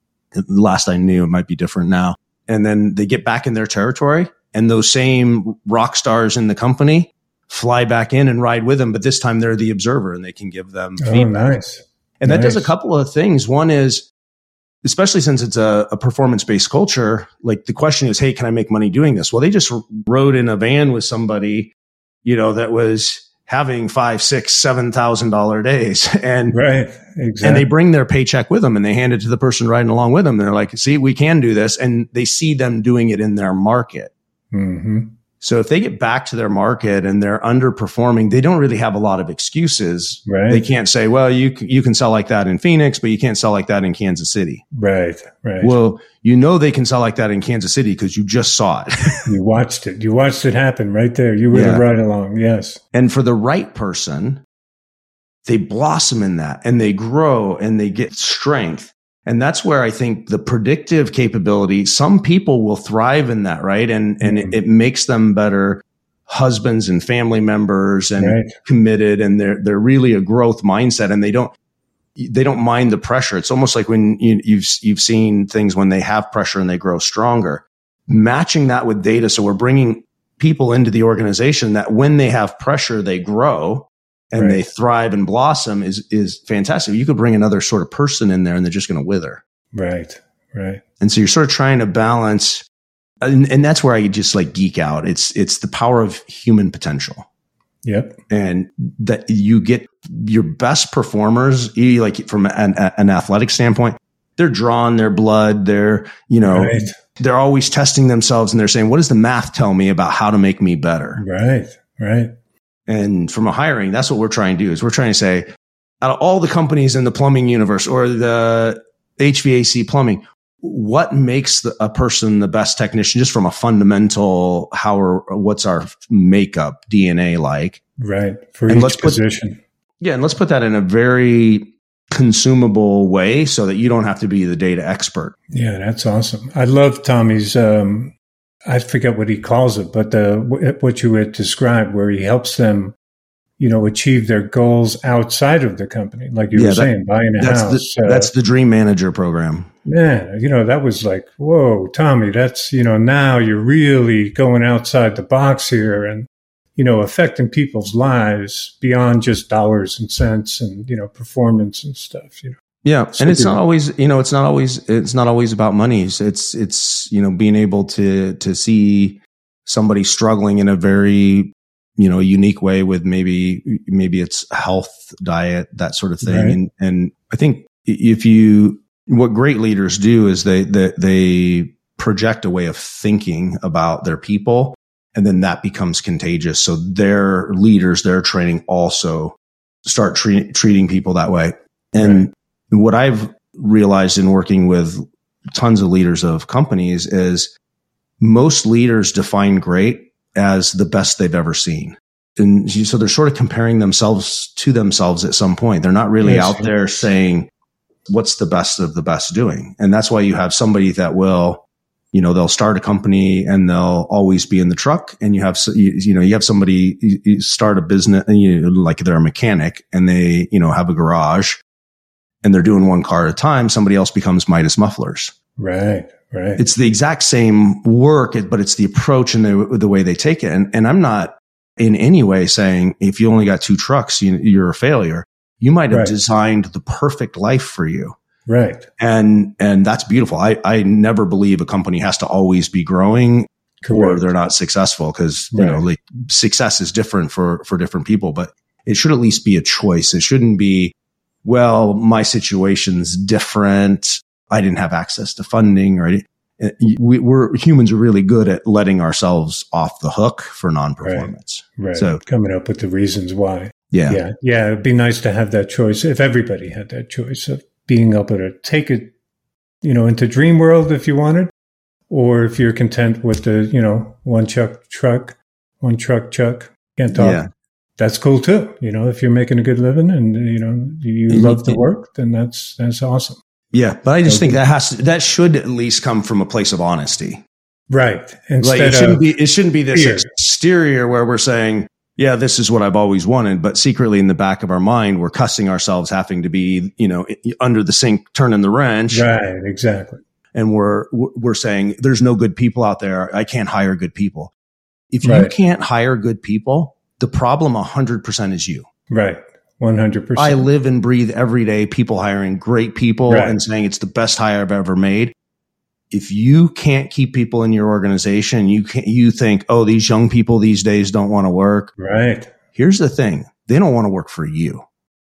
Last I knew, it might be different now. And then they get back in their territory, and those same rock stars in the company fly back in and ride with them. But this time they're the observer and they can give them oh, feedback. Nice. And that nice. does a couple of things. One is, especially since it's a, a performance-based culture, like the question is, hey, can I make money doing this? Well, they just rode in a van with somebody, you know, that was having five, six, seven thousand dollar days, and right, exactly. And they bring their paycheck with them and they hand it to the person riding along with them. They're like, see, we can do this, and they see them doing it in their market. Mm-hmm. So if they get back to their market and they're underperforming, they don't really have a lot of excuses. Right. They can't say, well, you you can sell like that in Phoenix, but you can't sell like that in Kansas City. Right, right. Well, you know they can sell like that in Kansas City because you just saw it. You watched it. You watched it happen right there. You were yeah. right along. Yes. And for the right person, they blossom in that and they grow and they get strength. And that's where I think the predictive capability, some people will thrive in that, right? And, and mm-hmm. it, it makes them better husbands and family members and right. committed. And they're, they're really a growth mindset, and they don't, they don't mind the pressure. It's almost like when you, you've, you've seen things when they have pressure and they grow stronger. Matching that with data. So we're bringing people into the organization that when they have pressure, they grow. And right. they thrive and blossom is, is fantastic. You could bring another sort of person in there and they're just going to wither. Right. Right. And so you're sort of trying to balance, and, and that's where I just like geek out. It's, it's the power of human potential. Yep. And that you get your best performers, like from an, an athletic standpoint, they're drawing their blood. They're, you know, right. they're always testing themselves and they're saying, what does the math tell me about how to make me better? Right. Right. And from a hiring, that's what we're trying to do is we're trying to say, out of all the companies in the plumbing universe or the H V A C plumbing, what makes the, a person the best technician just from a fundamental, how or what's our makeup D N A like? Right. For and each let's position. Put, yeah. And let's put that in a very consumable way so that you don't have to be the data expert. Yeah, that's awesome. I love Tommy's, um, I forget what he calls it, but the, what you had described where he helps them, you know, achieve their goals outside of the company. Like you yeah, were that, saying, buying a that's house. The, uh, that's the Dream Manager program. Man, you know, that was like, whoa, Tommy, that's, you know, now you're really going outside the box here and, you know, affecting people's lives beyond just dollars and cents and, you know, performance and stuff, you know. Yeah. And it's not always, you know, it's not always, it's not always about money. It's, it's, it's, you know, being able to, to see somebody struggling in a very you know, a unique way with maybe, maybe it's health, diet, that sort of thing. Right. And, and I think if you, what great leaders do is they, they, they project a way of thinking about their people, and then that becomes contagious. So their leaders, their training also start treat, treating people that way. And right. what I've realized in working with tons of leaders of companies is most leaders define great as the best they've ever seen. And so they're sort of comparing themselves to themselves at some point. They're not really yes. out there saying, what's the best of the best doing? And that's why you have somebody that will, you know, they'll start a company and they'll always be in the truck. And you have, you, you know, you have somebody you start a business and you like they're a mechanic and they, you know, have a garage and they're doing one car at a time. Somebody else becomes Midas Mufflers. Right. Right. It's the exact same work, but it's the approach and the, the way they take it. And, and I'm not in any way saying if you only got two trucks, you, you're a failure. You might have right. designed the perfect life for you. Right. And, and that's beautiful. I, I never believe a company has to always be growing Correct. Or they're not successful because, right. you know, like success is different for, for different people, but it should at least be a choice. It shouldn't be, well, my situation's different. I didn't have access to funding, or we, we're humans are really good at letting ourselves off the hook for non-performance. Right. right. So coming up with the reasons why. Yeah. Yeah. Yeah. It'd be nice to have that choice if everybody had that choice of being able to take it, you know, into dream world if you wanted, or if you're content with the, you know, one truck truck, one truck chuck, can't talk. Yeah. That's cool too. You know, if you're making a good living and, you know, you love the work, then that's, that's awesome. Yeah, but I just think that has to, that should at least come from a place of honesty. Right. Instead like it shouldn't of be it shouldn't be this fear. exterior where we're saying, yeah, this is what I've always wanted, but secretly in the back of our mind we're cussing ourselves having to be, you know, under the sink turning the wrench. Right, exactly. And we're we're saying there's no good people out there. I can't hire good people. If right. you can't hire good people, the problem one hundred percent is you. Right. one hundred percent. I live and breathe every day people hiring great people right. and saying it's the best hire I've ever made. If you can't keep people in your organization, you can't, you think, oh, these young people these days don't want to work. Right. Here's the thing. They don't want to work for you.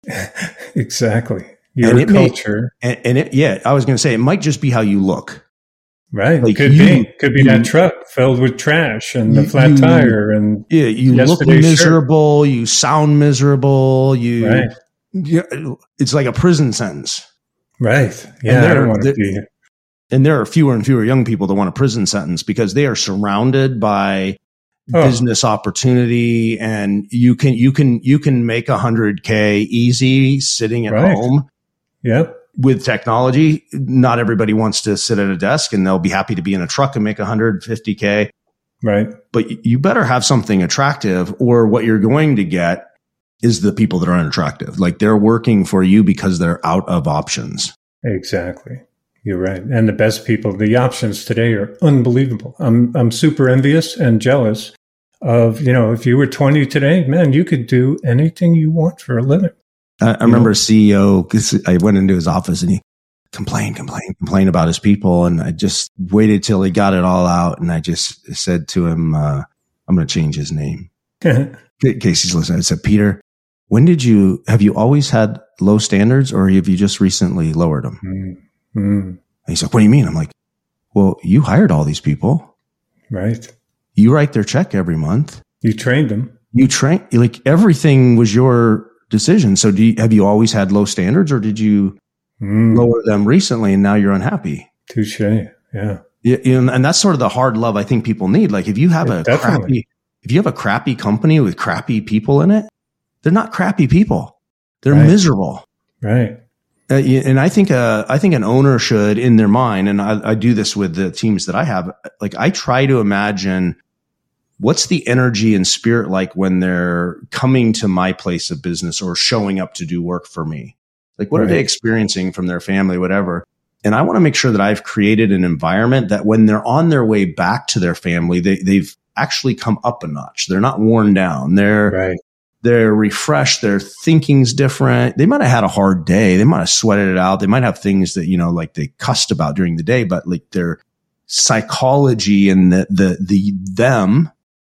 Exactly. Your culture. May, and, and it, yeah, I was going to say, it might just be how you look. Right. Like could you, be. Could be you, that truck filled with trash and you, the flat you, tire. And yeah, you look miserable. Shirt. You sound miserable. You, right. you, it's like a prison sentence. Right. Yeah. I don't want to be. And there are fewer and fewer young people that want a prison sentence because they are surrounded by oh. business opportunity, and you can, you can, you can make a hundred K easy sitting at right. home. Yep. With technology, not everybody wants to sit at a desk, and they'll be happy to be in a truck and make one hundred fifty K. Right. But you better have something attractive, or what you're going to get is the people that are unattractive. Like they're working for you because they're out of options. Exactly. You're right. And the best people, the options today are unbelievable. I'm, I'm super envious and jealous of, you know, if you were twenty today, man, you could do anything you want for a living. I, I remember a C E O, because I went into his office and he complained, complained, complained about his people. And I just waited till he got it all out. And I just said to him, uh, I'm going to change his name. In case he's listening, I said, Peter, when did you, have you always had low standards, or have you just recently lowered them? Mm-hmm. And he's like, what do you mean? I'm like, well, you hired all these people. Right. You write their check every month. You trained them. You train, like everything was your decision. So do you, have you always had low standards, or did you mm. lower them recently and now you're unhappy? Touche. Yeah. Yeah. And that's sort of the hard love I think people need. Like if you have yeah, a definitely. crappy, if you have a crappy company with crappy people in it, they're not crappy people. They're right. miserable. Right. Uh, and I think, uh, I think an owner should, in their mind, and I, I do this with the teams that I have, like I try to imagine what's the energy and spirit like when they're coming to my place of business or showing up to do work for me? Like, what right. are they experiencing from their family, whatever? And I want to make sure that I've created an environment that when they're on their way back to their family, they, they've actually come up a notch. They're not worn down. They're, right. they're refreshed. Their thinking's different. They might have had a hard day. They might have sweated it out. They might have things that, you know, like they cussed about during the day, but like their psychology and the, the, the, them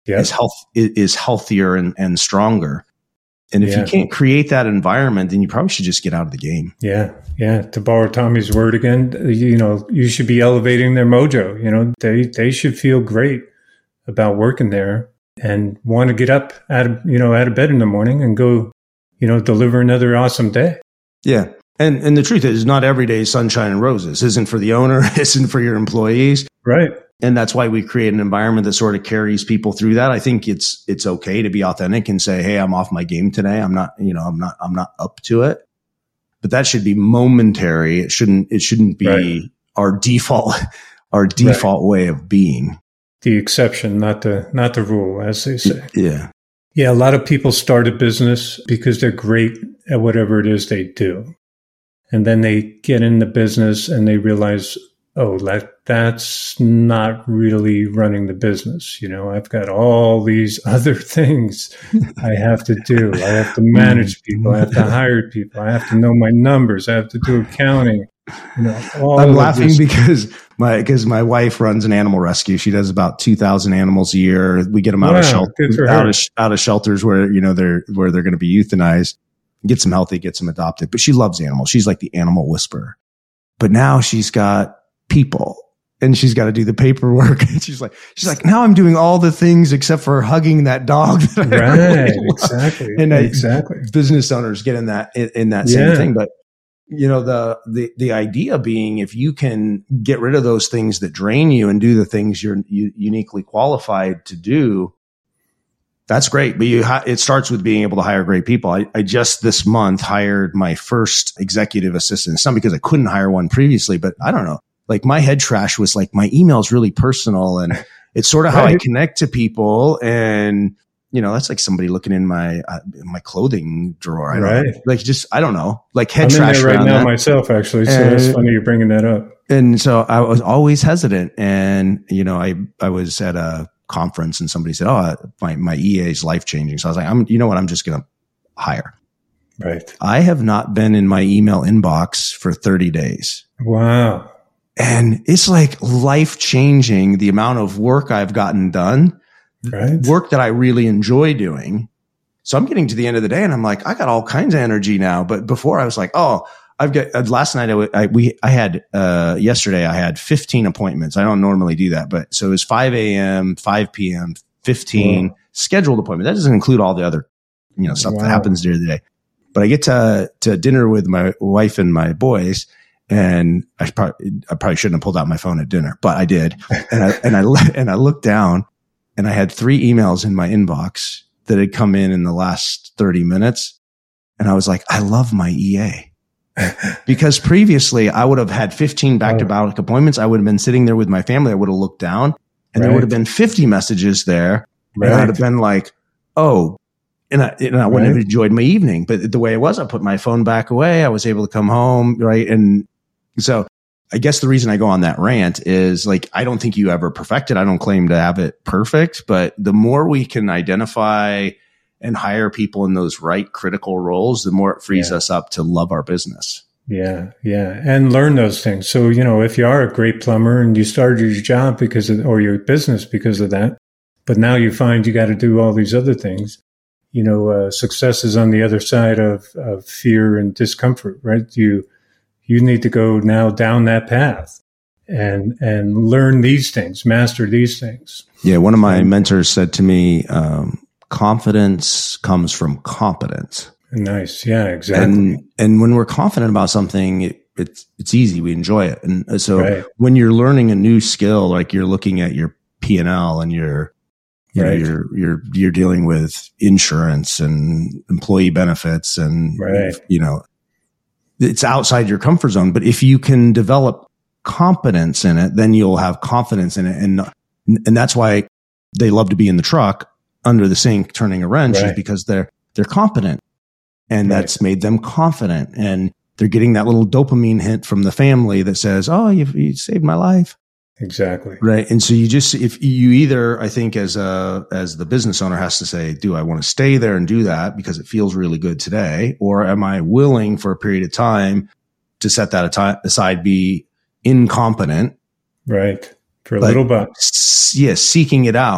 yep. is health is healthier and, and stronger. And if yeah. you can't create that environment, then you probably should just get out of the game. Yeah. Yeah. To borrow Tommy's word again, you know, you should be elevating their mojo. You know, they, they should feel great about working there and want to get up out of, you know, out of bed in the morning and go, you know, deliver another awesome day. Yeah. And and the truth is, not every day is sunshine and roses. Isn't for the owner, isn't for your employees. Right. And that's why we create an environment that sort of carries people through that. I think it's it's okay to be authentic and say, hey, I'm off my game today. I'm not, you know, I'm not I'm not up to it. But that should be momentary. It shouldn't it shouldn't be right. our default our default right. way of being. The exception, not the not the rule, as they say. Yeah. Yeah, a lot of people start a business because they're great at whatever it is they do. And then they get in the business and they realize, oh, that that's not really running the business. You know, I've got all these other things I have to do. I have to manage people. I have to hire people. I have to know my numbers. I have to do accounting. You know, all I'm laughing this. because my because my wife runs an animal rescue. She does about two thousand animals a year. We get them out wow, of shelter, out of out of shelters where you know they're where they're going to be euthanized. Gets them healthy, gets them adopted. But she loves animals. She's like the animal whisperer. But now she's got people and she's got to do the paperwork. And she's like, she's like, now I'm doing all the things except for hugging that dog. That right. Really exactly. And exactly. business owners get in that, in, in that same yeah. thing. But you know, the, the, the idea being if you can get rid of those things that drain you and do the things you're u- uniquely qualified to do, that's great. But you, it starts with being able to hire great people. I, I just this month hired my first executive assistant. It's not because I couldn't hire one previously, but I don't know. Like my head trash was like, my email is really personal and it's sort of right. how I connect to people. And, you know, that's like somebody looking in my, uh, my clothing drawer. I don't right. know. Like just, I don't know, like head I'm trash in there right now that. myself, actually. So and, that's funny you're bringing that up. And so I was always hesitant. And, you know, I, I was at a conference and somebody said, oh, my, my E A is life changing. So I was like, I'm, you know what? I'm just going to hire. Right. I have not been in my email inbox for thirty days. Wow. And it's like life changing the amount of work I've gotten done, right. work that I really enjoy doing. So I'm getting to the end of the day and I'm like, I got all kinds of energy now. But before I was like, oh, I've got, uh, last night I, I, we, I had, uh, yesterday I had fifteen appointments. I don't normally do that, but so it was five a.m., five p.m., fifteen wow. scheduled appointments. That doesn't include all the other, you know, stuff wow. that happens during the day. But I get to, to dinner with my wife and my boys. And I probably, I probably shouldn't have pulled out my phone at dinner, but I did. And I, and I, and I looked down and I had three emails in my inbox that had come in in the last thirty minutes. And I was like, I love my E A. Because previously I would have had fifteen back to back appointments. I would have been sitting there with my family. I would have looked down and right. there would have been fifty messages there. Right. And I'd have been like, oh, and I, and I wouldn't right. have enjoyed my evening. But the way it was, I put my phone back away. I was able to come home. Right. And so I guess the reason I go on that rant is like, I don't think you ever perfect it. I don't claim to have it perfect, but the more we can identify and hire people in those right critical roles, the more it frees yeah. us up to love our business. Yeah. Yeah. And learn those things. So, you know, if you are a great plumber and you started your job because of, or your business because of that, but now you find you got to do all these other things, you know, uh, success is on the other side of, of fear and discomfort, right? You, you need to go now down that path and, and learn these things, master these things. Yeah. One of my mentors said to me, um, confidence comes from competence. Nice. Yeah, exactly. And, and when we're confident about something, it, it's, it's easy. We enjoy it. And so right. when you're learning a new skill, like you're looking at your P and L and you're, you right. know, you're, you're, you're dealing with insurance and employee benefits and, right. you know, it's outside your comfort zone. But if you can develop competence in it, then you'll have confidence in it. And, and that's why they love to be in the truck under the sink turning a wrench right. is because they're, they're competent and right. that's made them confident and they're getting that little dopamine hit from the family that says, oh, you, you saved my life. Exactly. Right. And so you just, if you either, I think as a, as the business owner has to say, do I want to stay there and do that because it feels really good today? Or am I willing for a period of time to set that aside, be incompetent? Right. For a little bit. Yeah. Seeking it out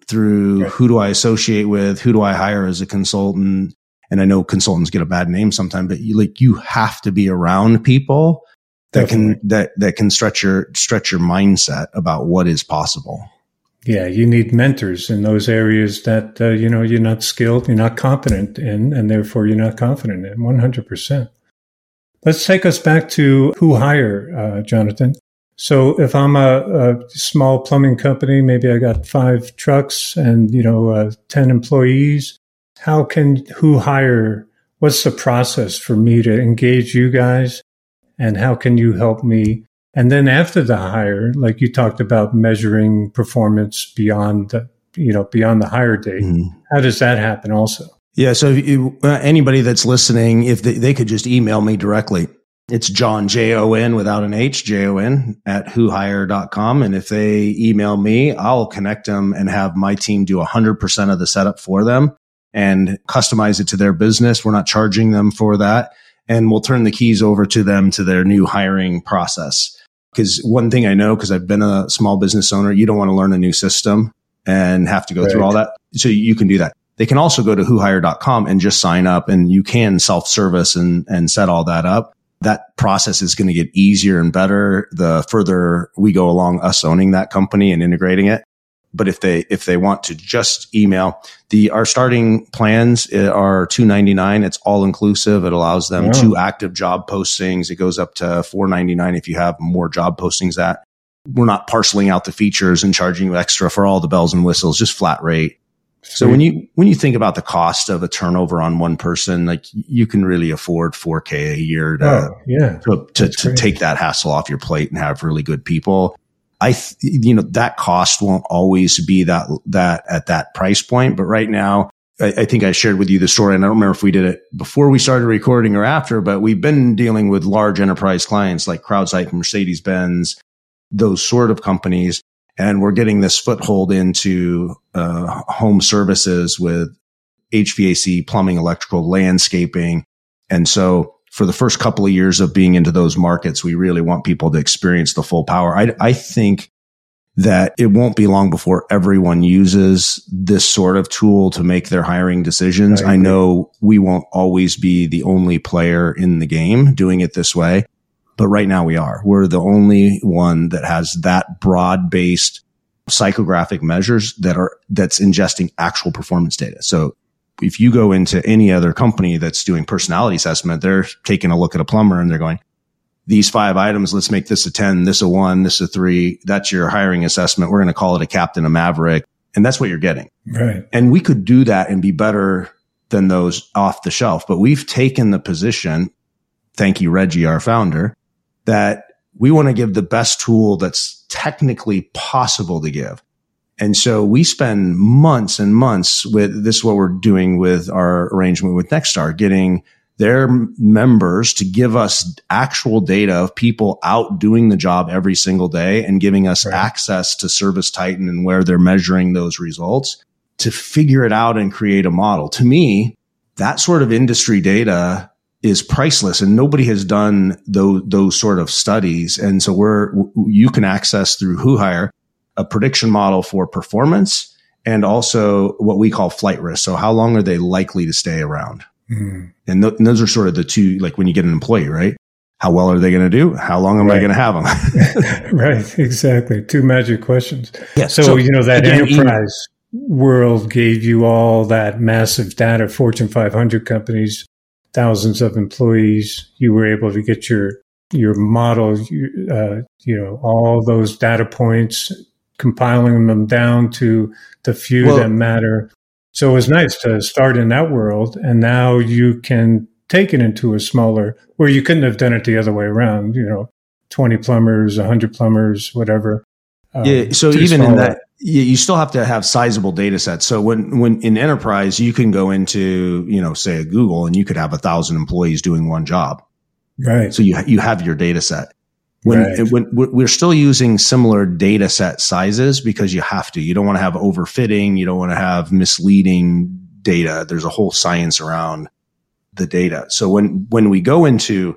through right. who do I associate with, who do I hire as a consultant. And I know consultants get a bad name sometimes, but you like, you have to be around people that Definitely. can, that, that can stretch your, stretch your mindset about what is possible. Yeah. You need mentors in those areas that, uh, you know, you're not skilled, you're not competent in, and therefore you're not confident in one hundred percent. Let's take us back to Who Hire, uh, Jonathan. So if I'm a, a small plumbing company, maybe I got five trucks and, you know, uh, ten employees. How can Who Hire, what's the process for me to engage you guys? And how can you help me? And then after the hire, like you talked about measuring performance beyond the, you know, beyond the hire date. Mm-hmm. How does that happen also? Yeah. So if you, uh, anybody that's listening, if they, they could just email me directly. It's Jon, J O N without an H, J O N at who hire dot com. And if they email me, I'll connect them and have my team do one hundred percent of the setup for them and customize it to their business. We're not charging them for that. And we'll turn the keys over to them to their new hiring process. Because one thing I know, because I've been a small business owner, you don't want to learn a new system and have to go right. through all that. So you can do that. They can also go to who hire dot com and just sign up, and you can self-service and, and set all that up. That process is going to get easier and better the further we go along us owning that company and integrating it. But if they, if they want to just email, the, our starting plans are two ninety-nine. It's all inclusive. It allows them wow. two active job postings. It goes up to four ninety-nine if you have more job postings. That we're not parceling out the features and charging you extra for all the bells and whistles, just flat rate. So when you, when you think about the cost of a turnover on one person, like you can really afford four K a year to, oh, yeah. to, to, to take that hassle off your plate and have really good people. I, th- you know, that cost won't always be that, that at that price point. But right now, I, I think I shared with you the story, and I don't remember if we did it before we started recording or after, but we've been dealing with large enterprise clients like CrowdStrike, Mercedes-Benz, those sort of companies. And we're getting this foothold into uh, home services with H V A C, plumbing, electrical, landscaping. And so for the first couple of years of being into those markets, we really want people to experience the full power. I, I think that it won't be long before everyone uses this sort of tool to make their hiring decisions. I, I know we won't always be the only player in the game doing it this way. But right now we are. We're the only one that has that broad-based psychographic measures that are, that's ingesting actual performance data. So if you go into any other company that's doing personality assessment, they're taking a look at a plumber and they're going, these five items, let's make this a ten, this a one, this a three. That's your hiring assessment. We're going to call it a captain, a maverick. And that's what you're getting. Right. And we could do that and be better than those off the shelf. But we've taken the position, thank you, Reggie, our founder, that we want to give the best tool that's technically possible to give. And so we spend months and months with this, is what we're doing with our arrangement with Nexstar, getting their members to give us actual data of people out doing the job every single day and giving us right. access to Service Titan and where they're measuring those results to figure it out and create a model. To me, that sort of industry data is priceless, and nobody has done those, those sort of studies. And so we're, you can access through Who Hire a prediction model for performance and also what we call flight risk. So how long are they likely to stay around? Mm. And, th- and those are sort of the two, like when you get an employee, right? How well are they going to do? How long am right. I going to have them? Right. Exactly. Two magic questions. Yeah, so, so, you know, that again, enterprise even, world gave you all that massive data, Fortune five hundred companies, thousands of employees. You were able to get your your model, uh, you know, all those data points, compiling them down to the few well, that matter. So it was nice to start in that world, and now you can take it into a smaller, where you couldn't have done it the other way around. You know, twenty plumbers, a hundred plumbers, whatever. Um, yeah. So even in that, you still have to have sizable data sets. So when, when in enterprise, you can go into, you know, say a Google, and you could have a thousand employees doing one job. Right. So you, you have your data set. When, right. when we're still using similar data set sizes because you have to, you don't want to have overfitting. You don't want to have misleading data. There's a whole science around the data. So when, when we go into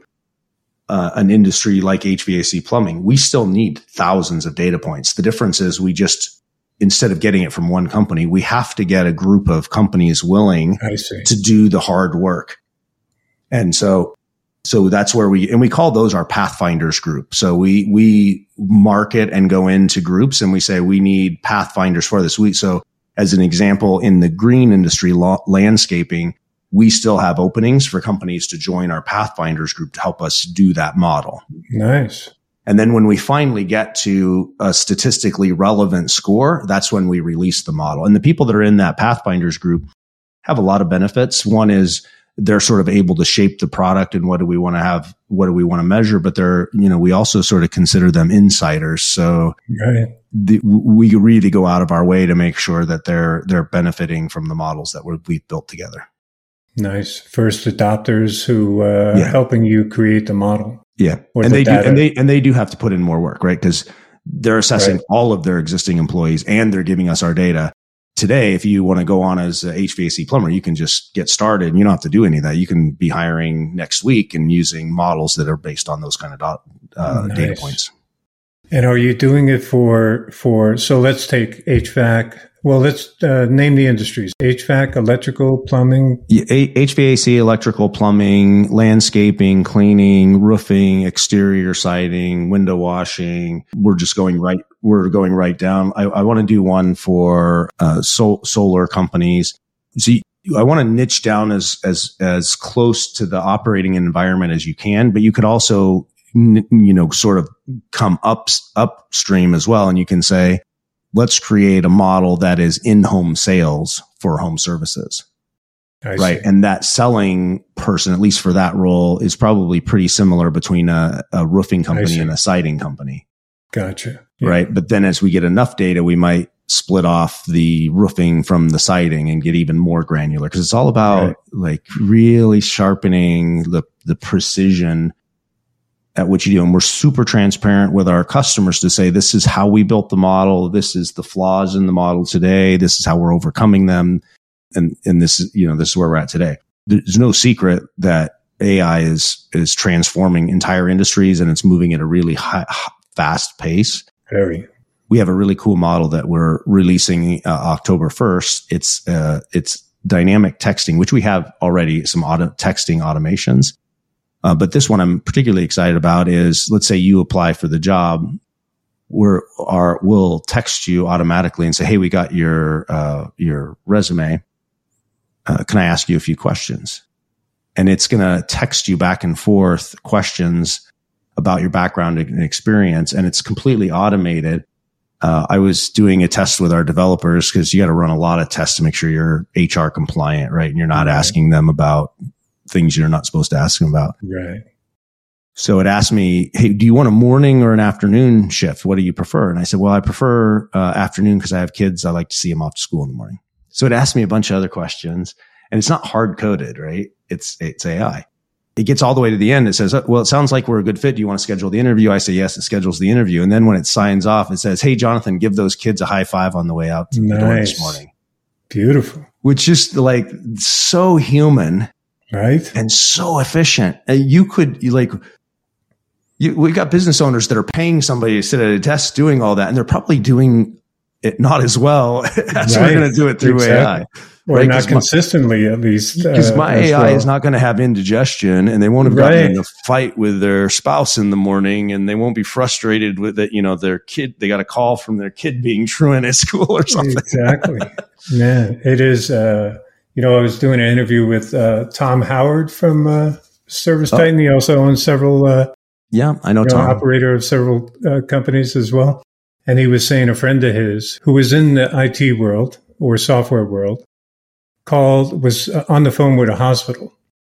Uh, an industry like H V A C plumbing, we still need thousands of data points. The difference is we just instead of getting it from one company, we have to get a group of companies willing to do the hard work. And so, so that's where we, and we call those our Pathfinders group. So we, we market and go into groups and we say, we need Pathfinders for this week. So as an example, in the green industry law, landscaping, we still have openings for companies to join our Pathfinders group to help us do that model. Nice. And then when we finally get to a statistically relevant score, that's when we release the model. And the people that are in that Pathfinders group have a lot of benefits. One is they're sort of able to shape the product and what do we want to have, what do we want to measure, but they're, you know, we also sort of consider them insiders. So right. the, we really go out of our way to make sure that they're, they're benefiting from the models that we're, we've built together. Nice. First adopters who uh yeah. helping you create the model. Yeah. Or and the they data. do, and they, and they do have to put in more work, right? Because they're assessing right. all of their existing employees and they're giving us our data. Today, if you want to go on as a H V A C plumber, you can just get started and you don't have to do any of that. You can be hiring next week and using models that are based on those kind of dot, uh, nice. data points. And are you doing it for, for, so let's take H V A C. Well, let's uh, name the industries: H V A C, electrical, plumbing. Yeah, H V A C, electrical, plumbing, landscaping, cleaning, roofing, exterior siding, window washing. We're just going right. We're going right down. I, I want to do one for uh, sol- solar companies. See, I want to niche down as as as close to the operating environment as you can, but you could also, you know, sort of come up upstream as well, and you can say, let's create a model that is in-home sales for home services. I right. see. And that selling person, at least for that role, is probably pretty similar between a, a roofing company and a siding company. Gotcha. Yeah. Right. But then as we get enough data, we might split off the roofing from the siding and get even more granular, because it's all about right. like really sharpening the, the precision at what you do. And we're super transparent with our customers to say, this is how we built the model. This is the flaws in the model today. This is how we're overcoming them. And, and this is, you know, this is where we're at today. There's no secret that A I is, is transforming entire industries and it's moving at a really high, fast pace. Very. We have a really cool model that we're releasing uh, October first. It's, uh, it's dynamic texting, which we have already some auto texting automations. Uh, but this one I'm particularly excited about is, let's say you apply for the job, we're, our, we'll text you automatically and say, hey, we got your, uh, your resume. Uh, can I ask you a few questions? And it's going to text you back and forth questions about your background and experience. And it's completely automated. Uh, I was doing a test with our developers because you got to run a lot of tests to make sure you're H R compliant, right? And you're not asking them about things you're not supposed to ask them about. Right. So it asked me, hey, do you want a morning or an afternoon shift? What do you prefer? And I said, well, I prefer uh, afternoon because I have kids. I like to see them off to school in the morning. So it asked me a bunch of other questions, and it's not hard coded, right? It's, it's A I. It gets all the way to the end. It says, well, it sounds like we're a good fit. Do you want to schedule the interview? I say, yes, it schedules the interview. And then when it signs off, it says, hey, Jonathan, give those kids a high five on the way out to nice. the door this morning. Beautiful. Which is like so human. Right. And so efficient. You could, you like, you, we've got business owners that are paying somebody to sit at a desk doing all that, and they're probably doing it not as well as right. we're going to do it through exactly. A I. Or right? not consistently, my, at least. Because uh, my A I well. is not going to have indigestion, and they won't have gotten right. in a fight with their spouse in the morning, and they won't be frustrated with it. You know, their kid, they got a call from their kid being truant at school or something. Exactly. Man, it is, uh, you know, I was doing an interview with uh, Tom Howard from uh, Service Titan. Oh. He also owns several, uh, yeah, I know, you know Tom, operator of several uh, companies as well. And he was saying a friend of his who was in the I T world or software world called, was on the phone with a hospital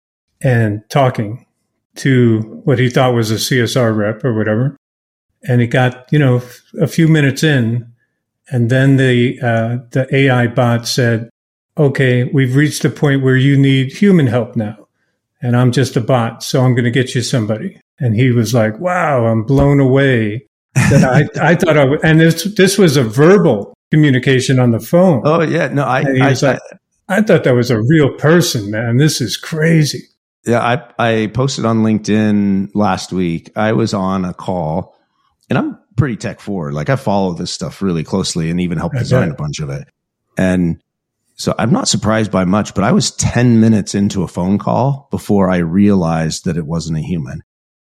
and talking to what he thought was a C S R rep or whatever. And he got, you know, a few minutes in, and then the, uh, the A I bot said, okay, we've reached a point where you need human help now. And I'm just a bot, so I'm going to get you somebody. And he was like, wow, I'm blown away. That I, I thought I would, and this, this was a verbal communication on the phone. Oh yeah. No, I, I, I, like, I thought that was a real person, man. This is crazy. Yeah. I, I posted on LinkedIn last week. I was on a call, and I'm pretty tech forward. Like I follow this stuff really closely and even helped design a bunch of it. And so I'm not surprised by much, but I was ten minutes into a phone call before I realized that it wasn't a human.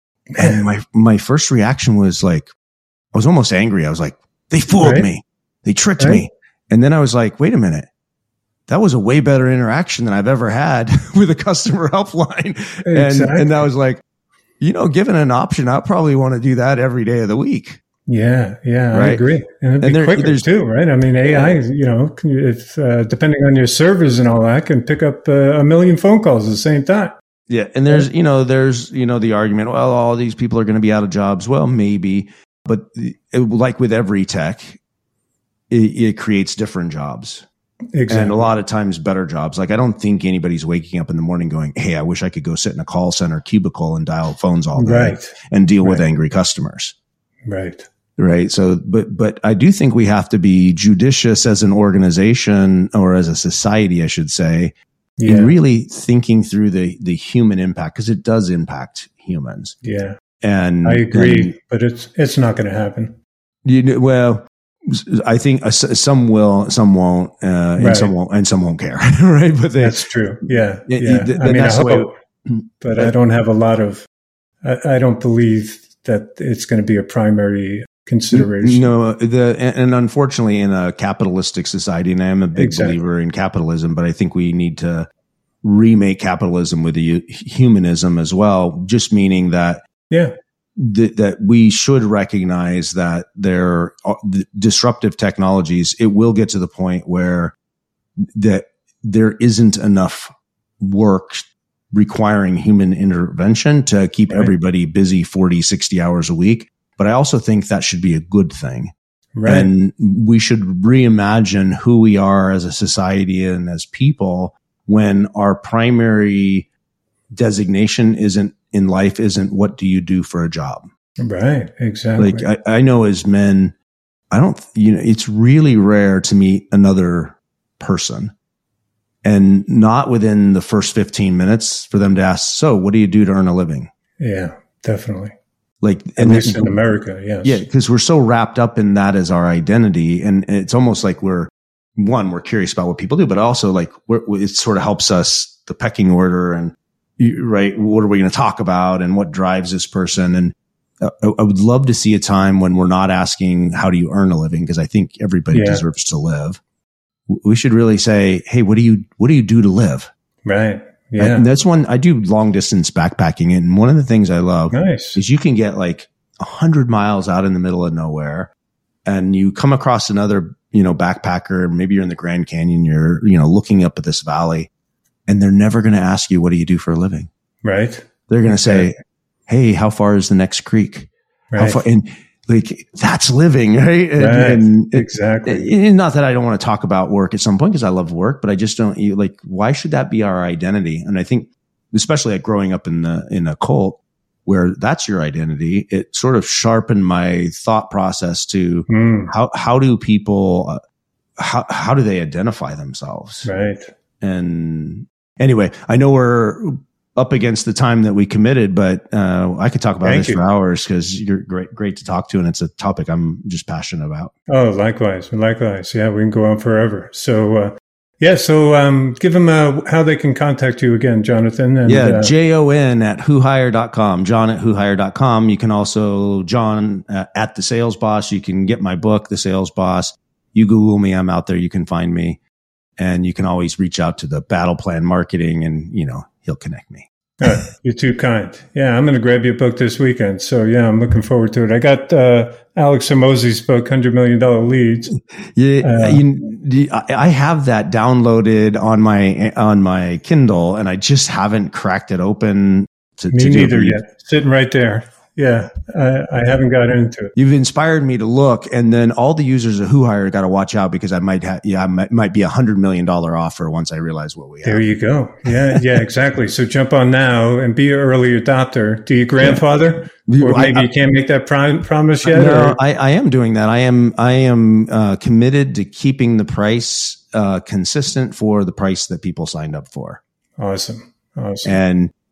And my, my first reaction was like, I was almost angry. I was like, they fooled right. me. They tricked right. me. And then I was like, wait a minute. That was a way better interaction than I've ever had with a customer helpline. Exactly. And, and I was like, you know, given an option, I'll probably want to do that every day of the week. Yeah. Yeah. Right? I agree. And it'd be and there, quicker too, right? I mean, A I, you know, if, uh, depending on your servers and all that, can pick up uh, a million phone calls at the same time. Yeah. And there's, you know, there's, you know, the argument, well, all these people are going to be out of jobs. Well, maybe, but it, like with every tech, it, it creates different jobs. Exactly. And a lot of times better jobs. Like I don't think anybody's waking up in the morning going, hey, I wish I could go sit in a call center cubicle and dial phones all day right. and deal right. with angry customers. Right. Right. So, but, but I do think we have to be judicious as an organization or as a society, I should say, yeah. in really thinking through the, the human impact, because it does impact humans. Yeah. And I agree, and, but it's, it's not going to happen. You well, I think uh, some will, some won't, uh, and right. some won't, and some won't care, right? But they, that's true. Yeah, it, yeah. It, I mean, I hope, but, but I don't have a lot of. I, I don't believe that it's going to be a primary consideration. No, the and, and unfortunately, in a capitalistic society, and I am a big exactly. believer in capitalism, but I think we need to remake capitalism with the humanism as well. Just meaning that, yeah. Th- that we should recognize that there are the disruptive technologies. It will get to the point where that there isn't enough work requiring human intervention to keep right. everybody busy forty, sixty hours a week. But I also think that should be a good thing. Right. And we should reimagine who we are as a society and as people when our primary designation isn't in life isn't what do you do for a job? Right. Exactly. Like I, I know as men, I don't, you know, it's really rare to meet another person and not within the first fifteen minutes for them to ask, so what do you do to earn a living? Yeah, definitely. Like, at and least in America. Yes. Yeah. Cause we're so wrapped up in that as our identity. And it's almost like we're one, we're curious about what people do, but also like we're, it sort of helps us the pecking order and, right. What are we going to talk about and what drives this person? And uh, I would love to see a time when we're not asking, how do you earn a living? Because I think everybody yeah. deserves to live. We should really say, hey, what do you, what do you do to live? Right. Yeah. And that's one I do long distance backpacking. And one of the things I love nice. is you can get like a hundred miles out in the middle of nowhere and you come across another, you know, backpacker. Maybe you're in the Grand Canyon. You're, you know, looking up at this valley. And they're never going to ask you, what do you do for a living? Right. They're going to say, hey, how far is the next creek? Right. How far? And like, that's living, right? Right. And, and exactly. And not that I don't want to talk about work at some point because I love work, but I just don't you, like, why should that be our identity? And I think, especially like growing up in the, in a cult where that's your identity, it sort of sharpened my thought process to mm. how, how do people, uh, how, how do they identify themselves? Right. And anyway, I know we're up against the time that we committed, but uh, I could talk about Thank this you. for hours because you're great, great to talk to, and it's a topic I'm just passionate about. Oh, likewise, likewise. Yeah, we can go on forever. So, uh, yeah, so um, give them uh, how they can contact you again, Jonathan. And, yeah, uh, J O N at who hire dot com, John at who hire dot com. You can also, John uh, at The Sales Boss. You can get my book, The Sales Boss. You Google me, I'm out there. You can find me. And you can always reach out to the Battle Plan Marketing and, you know, he'll connect me. uh, you're too kind. Yeah, I'm going to grab your book this weekend. So, yeah, I'm looking forward to it. I got uh, Alex Hormozi's book, one hundred million dollars Leads. Yeah, uh, you, I have that downloaded on my on my Kindle, and I just haven't cracked it open. To, me to neither do yet. Sitting right there. Yeah, I, I haven't got into it. You've inspired me to look, and then all the users of Who Hire got to watch out because I might have, yeah, I might, might be a hundred million dollar offer once I realize what we have. There you go. Yeah, yeah, exactly. So jump on now and be an early adopter. Do you grandfather, yeah. or maybe I, I, you can't make that prom- promise yet? No, I, I am doing that. I am, I am uh, committed to keeping the price uh, consistent for the price that people signed up for. Awesome, awesome. And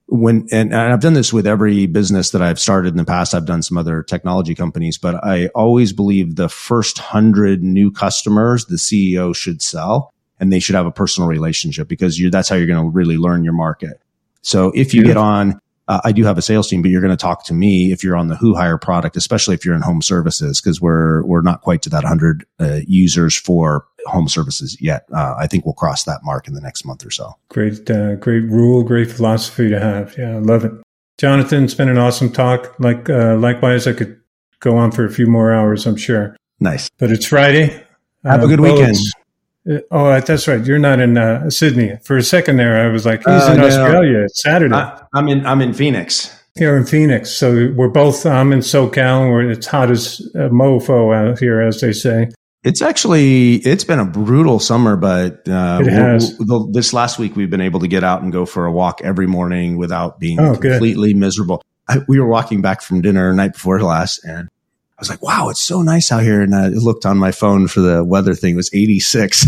when, and, and I've done this with every business that I've started in the past. I've done some other technology companies, but I always believe the first hundred new customers, the C E O should sell, and they should have a personal relationship, because you're, that's how you're going to really learn your market. So if you yeah. get on, uh, I do have a sales team, but you're going to talk to me if you're on the Who Hire product, especially if you're in home services, because we're, we're not quite to that hundred uh, users for home services yet. Uh, I think we'll cross that mark in the next month or so. Great, uh, great rule, great philosophy to have. Yeah, I love it. Jonathan, it's been an awesome talk. Like, uh, likewise, I could go on for a few more hours, I'm sure. Nice. But it's Friday. Have uh, a good weekend. Uh, oh, that's right. You're not in uh, Sydney. For a second there, I was like, he's uh, in no, Australia. It's Saturday. I, I'm in, I'm in Phoenix. Here in Phoenix. So we're both, I'm in SoCal, where it's hot as a mofo out here, as they say. It's actually, it's been a brutal summer, but uh, it has. We'll, we'll, this last week we've been able to get out and go for a walk every morning without being oh, completely good. miserable. I, we were walking back from dinner night before last, and I was like, wow, it's so nice out here. And I looked on my phone for the weather thing. It was eighty-six.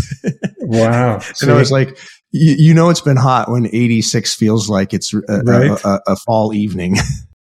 Wow. And so I was like, you, you know, it's been hot when eighty-six feels like it's a, right? a, a, a fall evening.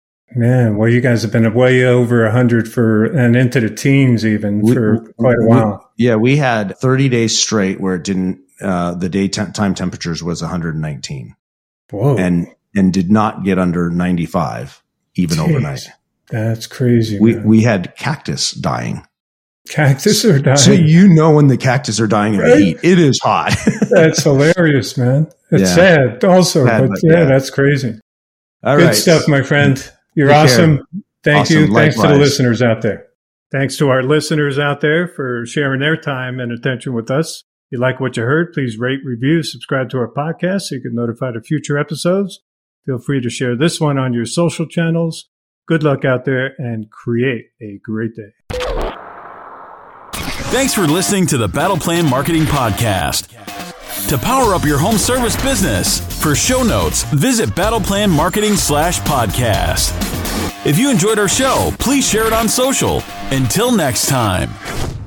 Man, well, you guys have been way over one hundred for, and into the teens even we, for quite a while. We, yeah, we had thirty days straight where it didn't, uh, the daytime temperatures was one hundred nineteen. Whoa. And, and did not get under ninety-five, even Jeez, overnight. That's crazy. We, man. we had cactus dying. Cactus are dying. So you know when the cactus are dying in right? the heat, it is hot. That's hilarious, man. It's yeah. sad also, sad, but, but yeah, yeah, that's crazy. All Good right. stuff, my friend. You're Take awesome. Care. Thank awesome. you. Likewise. Thanks to the listeners out there. Thanks to our listeners out there for sharing their time and attention with us. If you like what you heard, please rate, review, subscribe to our podcast so you get notified of future episodes. Feel free to share this one on your social channels. Good luck out there and create a great day. Thanks for listening to the Battle Plan Marketing Podcast. To power up your home service business, for show notes, visit battleplan marketing slash podcast. If you enjoyed our show, please share it on social. Until next time.